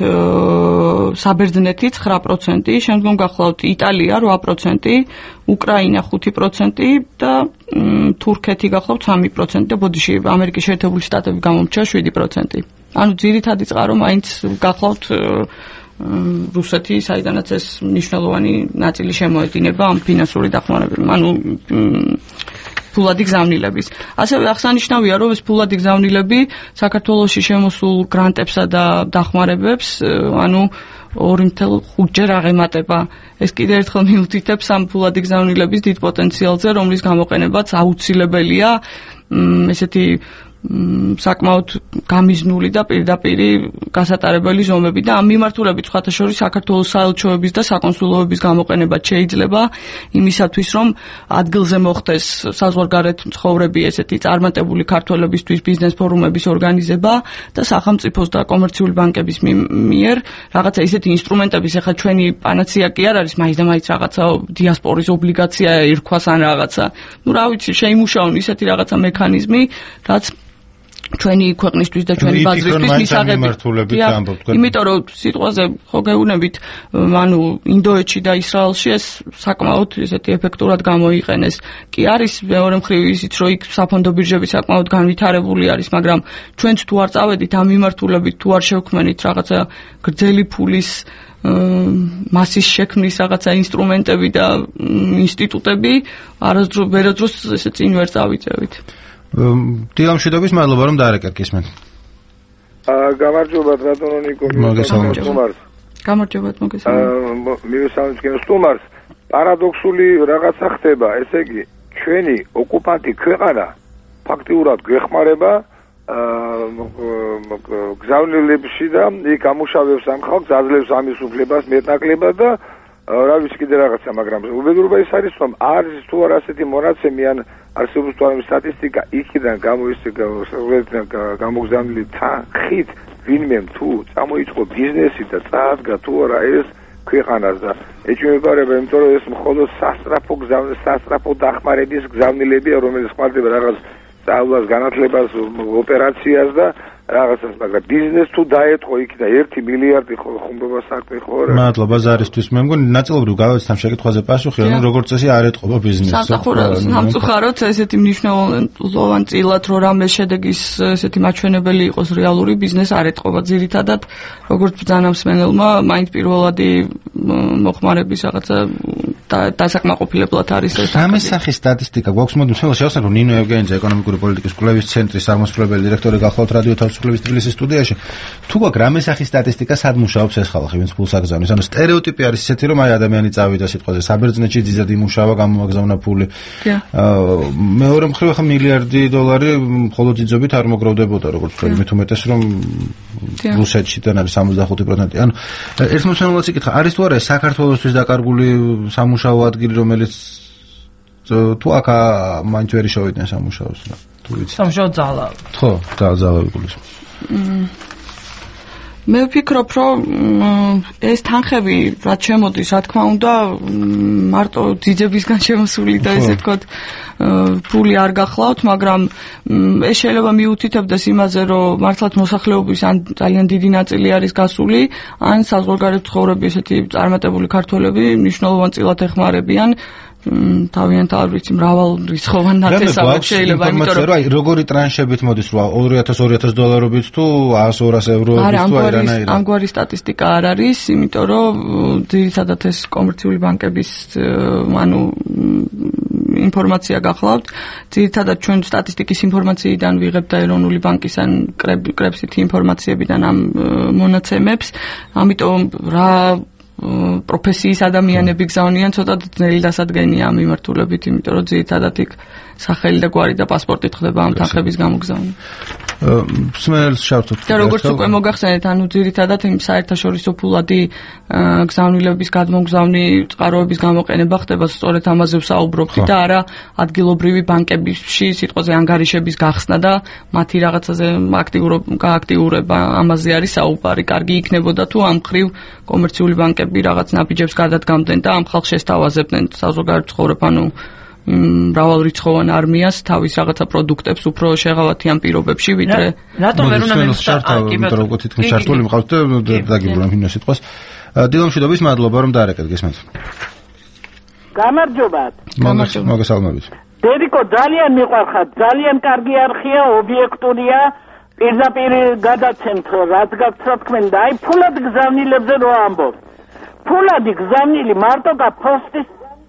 საბერძნეთი 9%, შემდგომ გახლავთ იტალია 8%, უკრაინა 5% და თურქეთი გახლავთ 3% და ბოდიში ამერიკის შეერთებული შტატები გამომრჩა 7%. ძირითადი წყარო მაინც გახლავთ რუსეთი, საიდანაც ეს მნიშვნელოვანი ნაწილი შემოედინება ამ ფინანსური დახმარებებით, ფულადი გზავნილების. ასევე აღსანიშნავია, რომ ეს ფულადი გზავნილები საქართველოში შემოსულ გრანტებსა და დახმარებებს, 2.5-ჯერ აღემატება. ეს კიდევ ერთხელ მიუთითებს ამ ფულადი გზავნილების დიდ პოტენციალზე, რომლის გამოყენებაც აუცილებელია ესეთი საკმაოდ გამიზნული და პირდაპირ გასატარებელი ზომები და ამ მიმართულებით სხვათა შორის საქართველოს საელჩოების და საკონსულოების გამოყენება შეიძლება იმისათვის, რომ ადგილზე მოხდეს საზღვარგარეთ მცხოვრები ესეთი წარმატებული ქართველებისთვის ბიზნეს ფორუმების ორგანიზება და სახელმწიფოს და კომერციული ბანკების მიერ რაღაცა ისეთი ინსტრუმენტების, ახლა ჩვენი პანაცია კი არ არის, მაინც და მაინც რაღაცა დიასპორის ობლიგაცია ერქვას ან რაღაცა. რა ვიცი, შეიმუშაონ ისეთი რაღაცა მექანიზმი, რაც ჩვენი ქვეყნისთვის და ჩვენი ბაზრისთვის მისაღები. იმიტომ რომ სიტყვაზე ხო გეუბნებით, ინდოეთში და ისრაელში ეს საკმაოდ ესეთი ეფექტურად გამოიყენეს. კი არის მეორე მხრივ ისიც, რომ იქ საფონდო ბირჟები საკმაოდ განვითარებული არის, მაგრამ ჩვენც თუ არ წავედით ამ მიმართულებით, თუ არ შევქმნით რაღაცა გრძელი ფულის მასის შექმნის რაღაცა ინსტრუმენტები და ინსტიტუტები, ვერასდროს ესე წინ ვერ წავიწევით. დილამშვიდობის, მადლობა რომ დაარეკეთ გისმენთ. გამარჯობათ ბატონო ნიკო. მოგესალმებით. გამარჯობათ, მოგესალმებით. მივესალმებით სტუმარს. პარადოქსული რაღაცა ხდება, ესე იგი, ჩვენი ოკუპანტი ქვეყანა ფაქტიურად გვეხმარება გზავნილებში და იქ ამუშავებს ამ ხალხს, აძლევს ამის უფლებას მეტნაკლებად და რა ვიცი კიდე რაღაცა, მაგრამ უბედურება ის არის, რომ არის თუ არ ასეთი მონაცემი ან არსებობს თუ არა სტატისტიკა იქიდან გამოგზავნილი თანხით ვინმე თუ წამოიწყო ბიზნესი და წაადგა თუ არა ეს ქვეყანას და ეჭვმეპარება, იმიტომ რომ ეს მხოლოდ სასტრაფო დახმარების გზავნილებია, რომელიც ხმარდება რაღაც სწავლას, განათლებას, ოპერაციას და რაღაცას, მაგრამ ბიზნეს თუ დაეთყო იქიდან 1 მილიარდი ხუმრობა საქმე ხო რა. მადლობა ზარისთვის. მე მგონი ნაწილობრივ გავაცეთ ამ შეკითხვაზე პასუხი, ანუ როგორც წესი არ ეთყობა ბიზნესს. სამწუხაროდ ესეთი მნიშვნელოვანწილად რომ რამე შედეგის ესეთი მაჩვენებელი იყოს რეალური ბიზნეს არ ეთყობა ძირითადად როგორც ბრძანამსმენელმა მაინც პირველადი მოხმარების რაღაცა დასაკმაყოფილებლად არის ეს. ამის სახის სტატისტიკა გვაქვს მოდი მსმენელს შევასრულო ნინო ევგენიძე ეკონომიკური პოლიტიკის კვლევის ცენტრის აღმასრულებელი დირექტორი გახლავთ რადიო თავისუფლების თბილისის სტუდიაში. თუ გვაქვს რამე სახის სტატისტიკა სად მუშაობს ეს ხალხი ვინც ფულს აგზავნის? ანუ სტერეოტიპი არის ისეთი რომ აი ადამიანი წავიდა სიტყვაზე საბერძნეთში ძიძად იმუშავა გამომაგზავნა ფული. მეორე მხრივ ახლა მილიარდი დოლარი მხოლოდ ძიძობით არ მოგროვდებოდა როგორც თქვი მით უმეტეს რომ რუსეთშიდან არის 65%. ანუ ერთ მოსმენელს იკითხა არის თუ არა საქართველოსთვის დაკარგული სამუშაო ადგილი რომელიც თუ აქ მაინც ვერ შევიდნენ სამუშაოს რა თუ ვიცი სამუშაო ძალა ხო ძალავი გულისხმობს მე ვფიქრობ რომ ეს თანხები რაც შემოდის რა თქმა უნდა მარტო ძიძებისგან შემოსული და ესე ვთქვათ ფული არ გახლავთ მაგრამ ეს შეიძლება მიუთითებდეს იმაზე რომ მართლაც მოსახლეობის ან ძალიან დიდი ნაწილი არის გასული ან საზღვარგარეთ ცხოვრები ესეთი წარმატებული ქართველები მნიშვნელოვანწილად ეხმარებიან თავიანთ არ ვიცი მრავალ რიცხოვან ნათესავად შეიძლება იმიტომ რომ აი როგორი ტრანშებით მოდის რა 2000 დოლარობით თუ 100-200 ევროებით თუ აირანაირად ამგვარი სტატისტიკა არ არის იმიტომ რომ ძირითადად ეს კომერციული ბანკების ანუ ინფორმაცია გახლავთ ძირითადად ჩვენ სტატისტიკის ინფორმაციიდან ვიღებთ და ეროვნული ბანკის ან კრებსითი ინფორმაციებიდან ამ მონაცემებს ამიტომ რა პროფესიის ადამიანები გზავნიან ცოტა ძნელი დასადგენია ამ მიმართულებით, იმიტომ რომ ძირითადად იქ სახელი და გვარი და პასპორტით ხდება ამ თანხების გამოგზავნა. მსმენელს შევთოთ. და როგორც უკვე მოგახსენეთ, ანუ ძირითადად იმ საერთაშორისო ფულადი გზავნილების გადმოგზავნი წყაროების გამოყენება ხდება სწორედ ამაზე ვსაუბრობთ და არა ადგილობრივი ბანკებში სიტყვაზე ანგარიშების გახსნა და მათი რაღაცაზე გააქტიურება ამაზე არის საუბარი. კარგი იქნებოდა თუ ამ ხრივ კომერციული ბანკები რაღაც ნაბიჯებს გადადგამდნენ და ამ ხალხს შესთავაზებდნენ საზოგადოებრივ ცხოვრებ ანუ მრავალრიცხოვან არმიას თავის რაღაცა პროდუქტებს უფრო შეღავათი ამ პირობებში ვიდრე რატომ ვერ უნდა იმიტომ რომ თითქმის ჩართული მყავთ და დაგიბრუნებ იმ სიტყვას დილომშვიდობის მადლობა რომ დაარეკეთ გესმენთ გამარჯობათ მოგესალმებით დედიკო ძალიან მიყვარხარ ძალიან კარგი არხია ობიექტურია პირდაპირ გადაცემთ რაც გაქვთ რა თქვენ და აი ფულად გზავნილებზე რო ამბობ ფულადი გზავნილი მარტო და პოსტის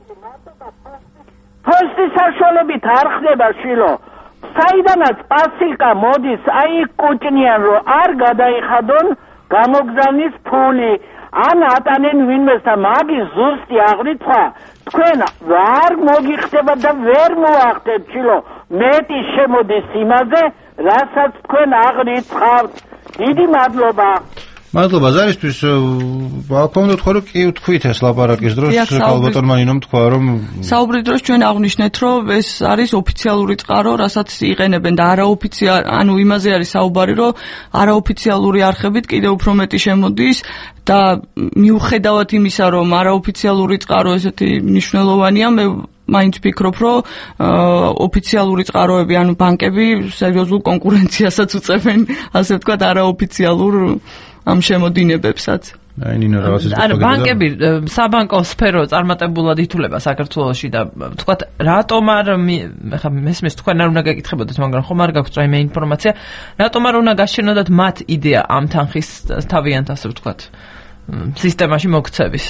საშუალებით არ ხდება შილო საიდანაც პასილკა მოდის აი კუჭნიან რომ არ გადაიხადონ გამოგზავნის ფული ან ატანენ ვინმეს და მაგის ზუსტი აღრიცხვა თქვენ არ მოგიხდება და ვერ მოახდეთ შილო მეტი შემოდის იმაზე რასაც თქვენ აღრიცხავთ დიდი მადლობა მადლობა ზარისთვის ვაკონდოთ ხო რომ კი ვთქვით ეს ლაპარაკის დროს კალბატონმა ინომ თქვა რომ საუბრის დროს ჩვენ აღვნიშნეთ რომ ეს არის ოფიციალური წყარო რასაც იყენებენ და არაოფიციალური ანუ იმაზე არის საუბარი რომ არაოფიციალური არხებით კიდევ უფრო მეტი შემოდის და მიუხედავად იმისა რომ არაოფიციალური წყარო ესეთი მნიშვნელოვანია მე მაინც ვფიქრობ რომ ოფიციალური წყაროები ანუ ბანკები სერიოზულ კონკურენციასაც უწევენ ასე ვთქვათ არაოფიციალურ ამ შემოდინებებსაც. აი ნინო რაღაცის ანუ ბანკები საბანკო სფერო წარმატებულად ითვლება საქართველოში და ვთქვათ რატომ არ ხა მესმის თქვენ არ უნდა გეკითხებოდეთ მაგრამ ხომ არ გაქვთ რაიმე ინფორმაცია რატომ არ უნდა გაშენოდათ მათ იდეა ამ თანხის თავიანთ ასე ვთქვათ სისტემაში მოქცევის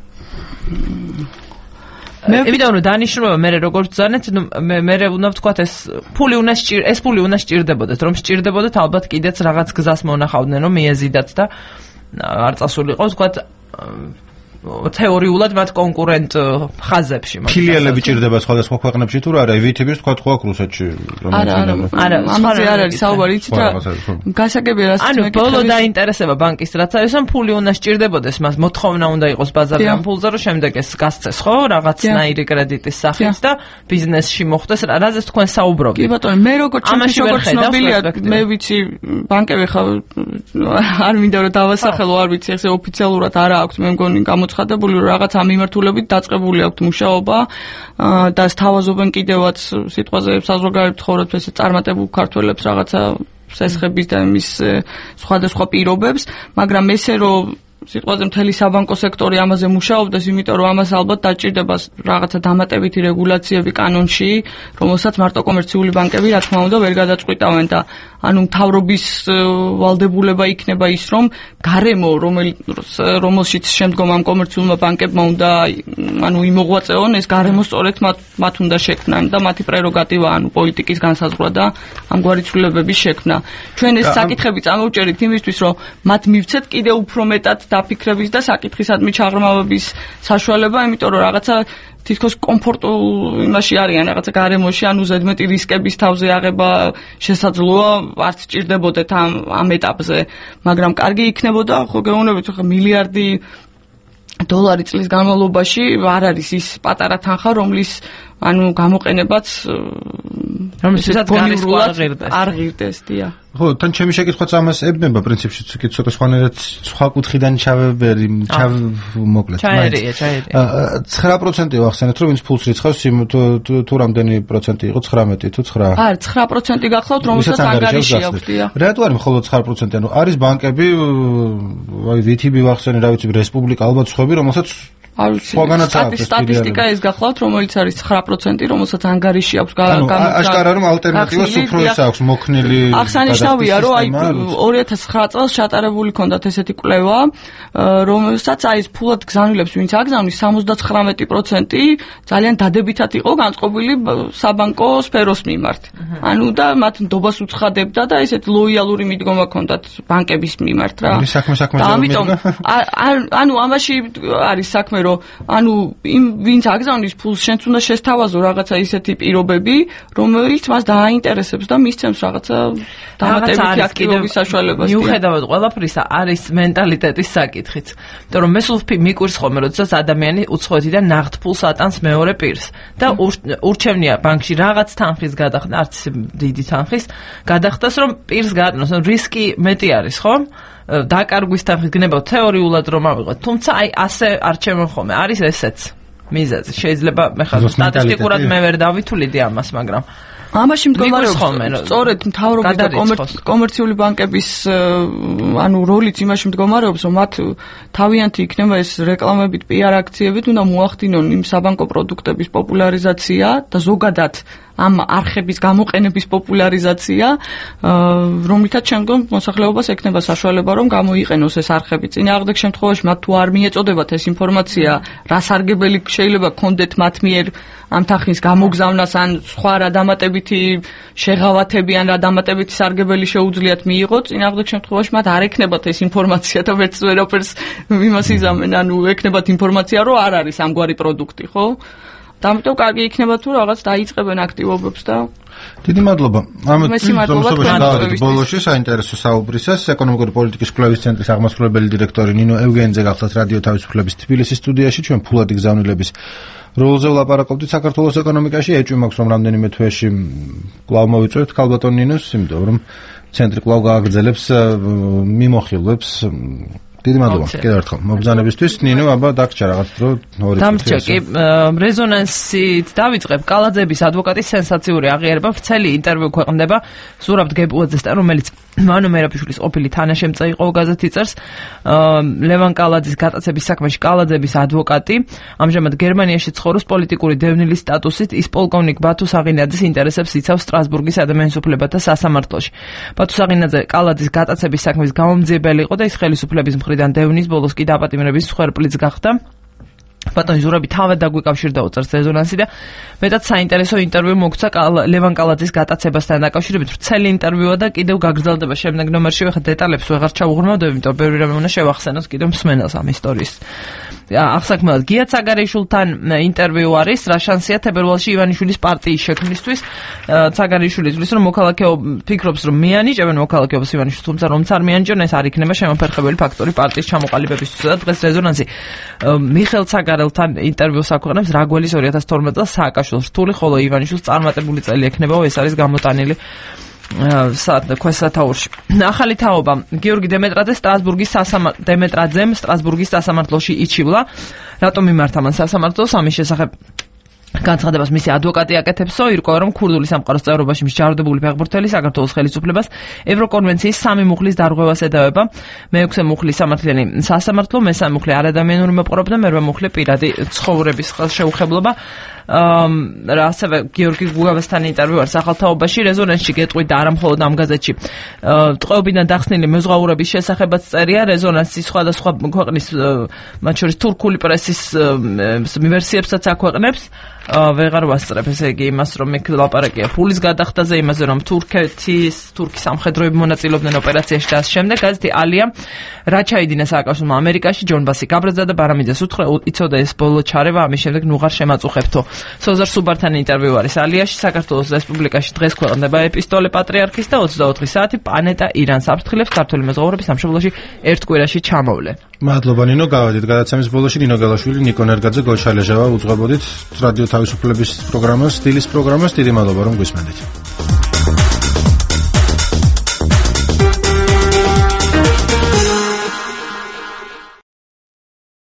იმიტომ რომ დანიშნულება მე როგორც ზანეთ მე უნდა ვთქვათ ეს ფული უნდა სჭირდებოდეთ რომ სჭირდებოდეთ ალბათ კიდეც რაღაც გზას მონახავდნენ რომ მიეზიდათ და არ წასულიყო ვთქვათ თეორიულად მათ კონკურენტ ხაზებში ფილიალები ჭირდება სხვადასხვა ქვეყნებში თუ არა VTB-ს თქვა ხო აქ რუსეთში არა ამაზე არ არის საუბარი იცით რა გასაგებია რაც ანუ ბოლო დაინტერესება ბანკის რაც არის რომ ფული უნდა სჭირდებოდეს მას მოთხოვნა უნდა იყოს ბაზარზე ამ ფულზე რომ შემდეგ ეს გასცეს ხო რაღაცნაირი კრედიტის სახით და ბიზნესში მოხდეს რაზეც თქვენ საუბრობთ კი ბატონო მე როგორც ცნობილია მე ვიცი ბანკები ხა არ მინდა რომ დავასახელო არ ვიცი ესე ოფიციალურად არა აქვს მე მგონი განცხადებული, რომ რაღაც ამ მიმართულებით დაწყებული აქვს მუშაობა და სთავაზობენ კიდევაც სიტყვაზე საზოგადოებრივ ცხოვრებას ესე წარმატებულ ქართველებს რაღაცა სესხების და მის სხვადასხვა პირობებს, მაგრამ ესე რომ სიტყვაზე მთელი საბანკო სექტორი ამაზე მუშაობდეს, იმიტომ რომ ამას ალბათ დაჭირდება რაღაცა დამატებითი რეგულაციები კანონში, რომელსაც მარტო კომერციული ბანკები რა თქმა უნდა ვერ გადაწყვიტავენ და ანუ მთავრობის ვალდებულება იქნება ის, რომ გარემო, რომელშიც შემდგომ ამ კომერციულმა ბანკებმა უნდა ანუ იმოღვაწეონ, ეს გარემო სწორედ მათ უნდა შექმნან და მათი პრეროგატივა, ანუ პოლიტიკის განსაზღვრა და ამგვარი ცვლილებების შექმნა. ჩვენ ეს საკითხები წამოვჭერით იმისთვის, რომ მათ მივცეთ კიდევ უფრო მეტად დაფიქრების და საკითხისადმი ჩაღრმავების საშუალება, იმიტომ რომ რაღაცა თითქოს კომფორტულ იმაში არიან რაღაცა გარემოში, ანუ ზედმეტი რისკების თავზე აღება შესაძლოა, არც ჭირდებოდეთ ამ ეტაპზე, მაგრამ კარგი იქნებოდა, ხო გეუბნებით, ხო მილიარდი დოლარი წლის განმავლობაში არ არის ის პატარა თანხა, რომლის ანუ გამოყენებაც რომელსაც არ ღირდეს, დიახ. ხო, თან ჩემი შეკითხვაც ამას ებნება პრინციპში, კი ცოტა სხვანაირად სხვა კუთხიდან ჩავებერი, მოკლედ. ჩაერია. 9% ვახსენეთ, რომ ვინც ფულს რიცხავს, თუ რამდენი პროცენტი იყო, 19 თუ 9? არ, 9% გახლავთ, რომელსაც ანგარიში აქვს, დიახ. რატო არის მხოლოდ 9%? ანუ არის ბანკები, აი VTB ვახსენე, რა ვიცი, რესპუბლიკა, ალბათ სხვები, რომელსაც სტატისტიკა ეს გახლავთ, რომელიც არის 9%, რომელსაც ანგარიში აქვს გამოცხადებული. აშკარა რომ ალტერნატივას უფრო ის აქვს მოქნილი. აღსანიშნავია, რომ აი 2009 წელს ჩატარებული ქონდათ ესეთი კვლევა, რომელსაც აი ეს ფულად გზავნილებს ვინც აგზავნის 79% ძალიან დადებითად იყო განწყობილი საბანკო სფეროს მიმართ. ანუ და მათ ნდობას უცხადებდა და ესეთ ლოიალური მიდგომა ქონდათ ბანკების მიმართ რა. და ამიტომ ანუ ამაში არის საქმე, რომ ანუ იმ ვინც აგზავნის ფულს შენც უნდა შესთავაზო რაღაცა ისეთი პირობები, რომელიც მას დააინტერესებს და მისცემს რაღაცა დამატებითი აქტივობის საშუალებას. მიუხედავად ყველაფრისა, არის მენტალიტეტის საკითხიც. იმიტომ რომ მე სულ მიკვირს ხოლმე, როდესაც ადამიანი უცხოეთიდან ნაღდ ფულს ატანს მეორე პირს და ურჩევნია ბანკში რაღაც თანხის გადახდა, არც დიდი თანხის გადახდას, რომ პირს გაატანოს, რისკი მეტი არის, ხო? დაკარგვის თანხის გნება თეორიულად რომ ავიღოთ, თუმცა აი ასე არჩევენ ხოლმე, არის ესეც მიზეზი. შეიძლება მე ხარ სტატისტიკურად მე ვერ დავითვლიდი ამას, მაგრამ ამაში მდგომარეობს სწორედ მთავრობის და კომერციული ბანკების ანუ როლიც იმაში მდგომარეობს, რომ მათ თავიანთი იქნება ეს რეკლამებით, PR აქციებით უნდა მოახდინონ იმ საბანკო პროდუქტების პოპულარიზაცია და ზოგადად ამ არხების გამოყენების პოპულარიზაცია, რომლითაც შემდგომ მოსახლეობას ექნება საშუალება, რომ გამოიყენოს ეს არხები. წინააღმდეგ შემთხვევაში მათ თუ არ მიეწოდებათ ეს ინფორმაცია, რა სარგებელი შეიძლება კონდეთ მათ მიერ ამ თანხის გამოგზავნას, ან სხვა რა დამატებითი შეღავათები, ან რა დამატებითი სარგებელი შეუძლიათ მიიღოთ, წინააღმდეგ შემთხვევაში მათ არ ექნებათ ეს ინფორმაცია და ვერც ვერაფერს იმას იზამენ, ანუ ექნებათ ინფორმაცია, რომ არ არის ამგვარი პროდუქტი, ხო? ამიტომ კარგი იქნება თუ რაღაც დაიწყებენ აქტივობებს და დიდი მადლობა. ამით ბოლოში საინტერესო საუბრისას ეკონომიკური პოლიტიკის კვლევის ცენტრის აღმასრულებელი დირექტორი ნინო ევგენიძე გახლავთ რადიო თავისუფლების თბილისის სტუდიაში. ჩვენ ფულადი გზავნილების როლზე ვლაპარაკობდით საქართველოს ეკონომიკაში. ეჭვი მაქვს რომ რამდენიმე თვეში კვლავ მოვიწვევთ ქალბატონ ნინოს, იმიტომ რომ ცენტრი კვლავ გააგრძელებს მიმოხილვებს. დიდი მადლობა კიდევ ერთხელ მობრძანებისთვის. ნინო, აბა დაგჭა რაღაც დრო 2 დამჭა კი რეზონანსით დავიწყებ. კალაძების ადვოკატის სენსაციური აღიარება, ვრცელი ინტერვიუ ქვეყნდება ზურაბ გებუაძესთან, რომელიც მანო მერაბიშვილის ყოფილი თანაშემწე იყო, გაზეთი წერს. ლევან კალაძის გატაცების საქმეში კალაძების ადვოკატი ამჟამად გერმანიაში ცხოვრობს, პოლიტიკური დევნილის სტატუსით. ის პოლკოვნიკ ბათუ საღინაძის ინტერესებს იცავს სტრასბურგის ადამიანის უფლებათა სასამართლოში. ბათუ საღინაძე კალაძის გატაცების საქმის გამომძიებელი იყო და ის ხელისუფლების მხრიდან დევნის ბოლოს კი დაპატიმრების მსხვერპლიც გახდა. ბატონი ზურაბი თავად დაგვიკავშირდა უწევს რეზონანსი და მეტად საინტერესო ინტერვიუ მოგცა ლევან კალაძის გატაცებასთან დაკავშირებით. ვრცელი ინტერვიუა და კიდევ გაგრძელდება შემდეგ ნომერში. ხა დეტალებს ვეღარ ჩავუღრმავდები, იმიტომ რომ ბევრი რამე უნდა შევახსენოს კიდევ მსმენელს ამ ისტორიის. აღსაქმნელად გია ცაგარიშვილთან ინტერვიუ არის, რა შანსია თებერვალში ივანიშვილის პარტიის შექმნისთვის. ცაგარიშვილი იცის რომ ფიქრობს რომ მიანიჭებენ მოქალაქეობას ივანიშვილს, თუმცა რომც არ მიანიჭონ, ეს არ იქნება შემოფერხებელი ფაქტორი პარტიის ჩამოყალიბებისთვის. და დღეს რეზონანსი მიხელ ცაგარელთან ინტერვიუს აქვეყნებს, რაგველის 2012 წელს სააკაშვილს რთული, ხოლო ივანიშვილს წარმატებული წელი ექნებაო, ეს არის გამოტანილი ქვესათაურში. ახალი თაობა გიორგი დემეტრაძე სტრასბურგის სასამართლოში იჩივლა. რატომ მიმართა მან სასამართლოს? ამის შესახებ განცხადებას მისი ადვოკატი აკეთებსო, ირკვევა, რომ ქურდული სამყაროს წევრობაში მსჯავრდებული ფეხბურთელი საქართველოს ხელისუფლებას ევროკონვენციის 3 მუხლის დარღვევას ედავება. მე-6 მუხლი სამართლიანი სასამართლო, მე-3 მუხლი არადამიანური მოპყრობა და მე-8 მუხლი პირადი ცხოვრების ხელშეუხებლობა. ასევე გიორგი გუგავასთან ინტერვიუ არის ახალთაობაში, რეზონანსში გეტყვით და არა მხოლოდ ამ გაზეთში. ტყვეობიდან დახსნილი მეზღვაურების შესახებაც წერია, რეზონანსის სხვადასხვა ქვეყნის, მათ შორის თურქული პრესის ვერსიებსაც აქვეყნებს. ვეღარ ვასწრებ, ესე იგი იმას, რომ იქ ლაპარაკია ფულის გადახდაზე, იმაზე, რომ თურქის სამხედროები მონაწილეობდნენ ოპერაციაში და ამ შემდეგ. გაზეთი ალია რა ჩაიდინა სააკაშვილმა ამერიკაში, ჯონბასი გაბრაზდა და ბარამიძეს უთხრა იცოდა ეს ბოლო ჩარევა, ამის შემდეგ ნუღარ შემაწუხებთო. სოზარ სუბართან ინტერვიუ არის ალიაში. საქართველოს რესპუბლიკაში დღეს ქვეყნდება ეპისტოლე პატრიარქის და 24 საათი პანეტა ირანს აფრთხილებს ქართული მეზღვაურების სამშობლოში ერთ კვირაში ჩამოვლე. მადლობა ნინო, გავედით გადაცემის ბოლოში ნინო გელაშვილი, ნიკო ნერგაძე, გოჩა ლეჟავა უძღვებოდით რადიო თავისუფლების პროგრამას, სტილის პროგრამას. დიდი მადლობა რომ გვისმენთ.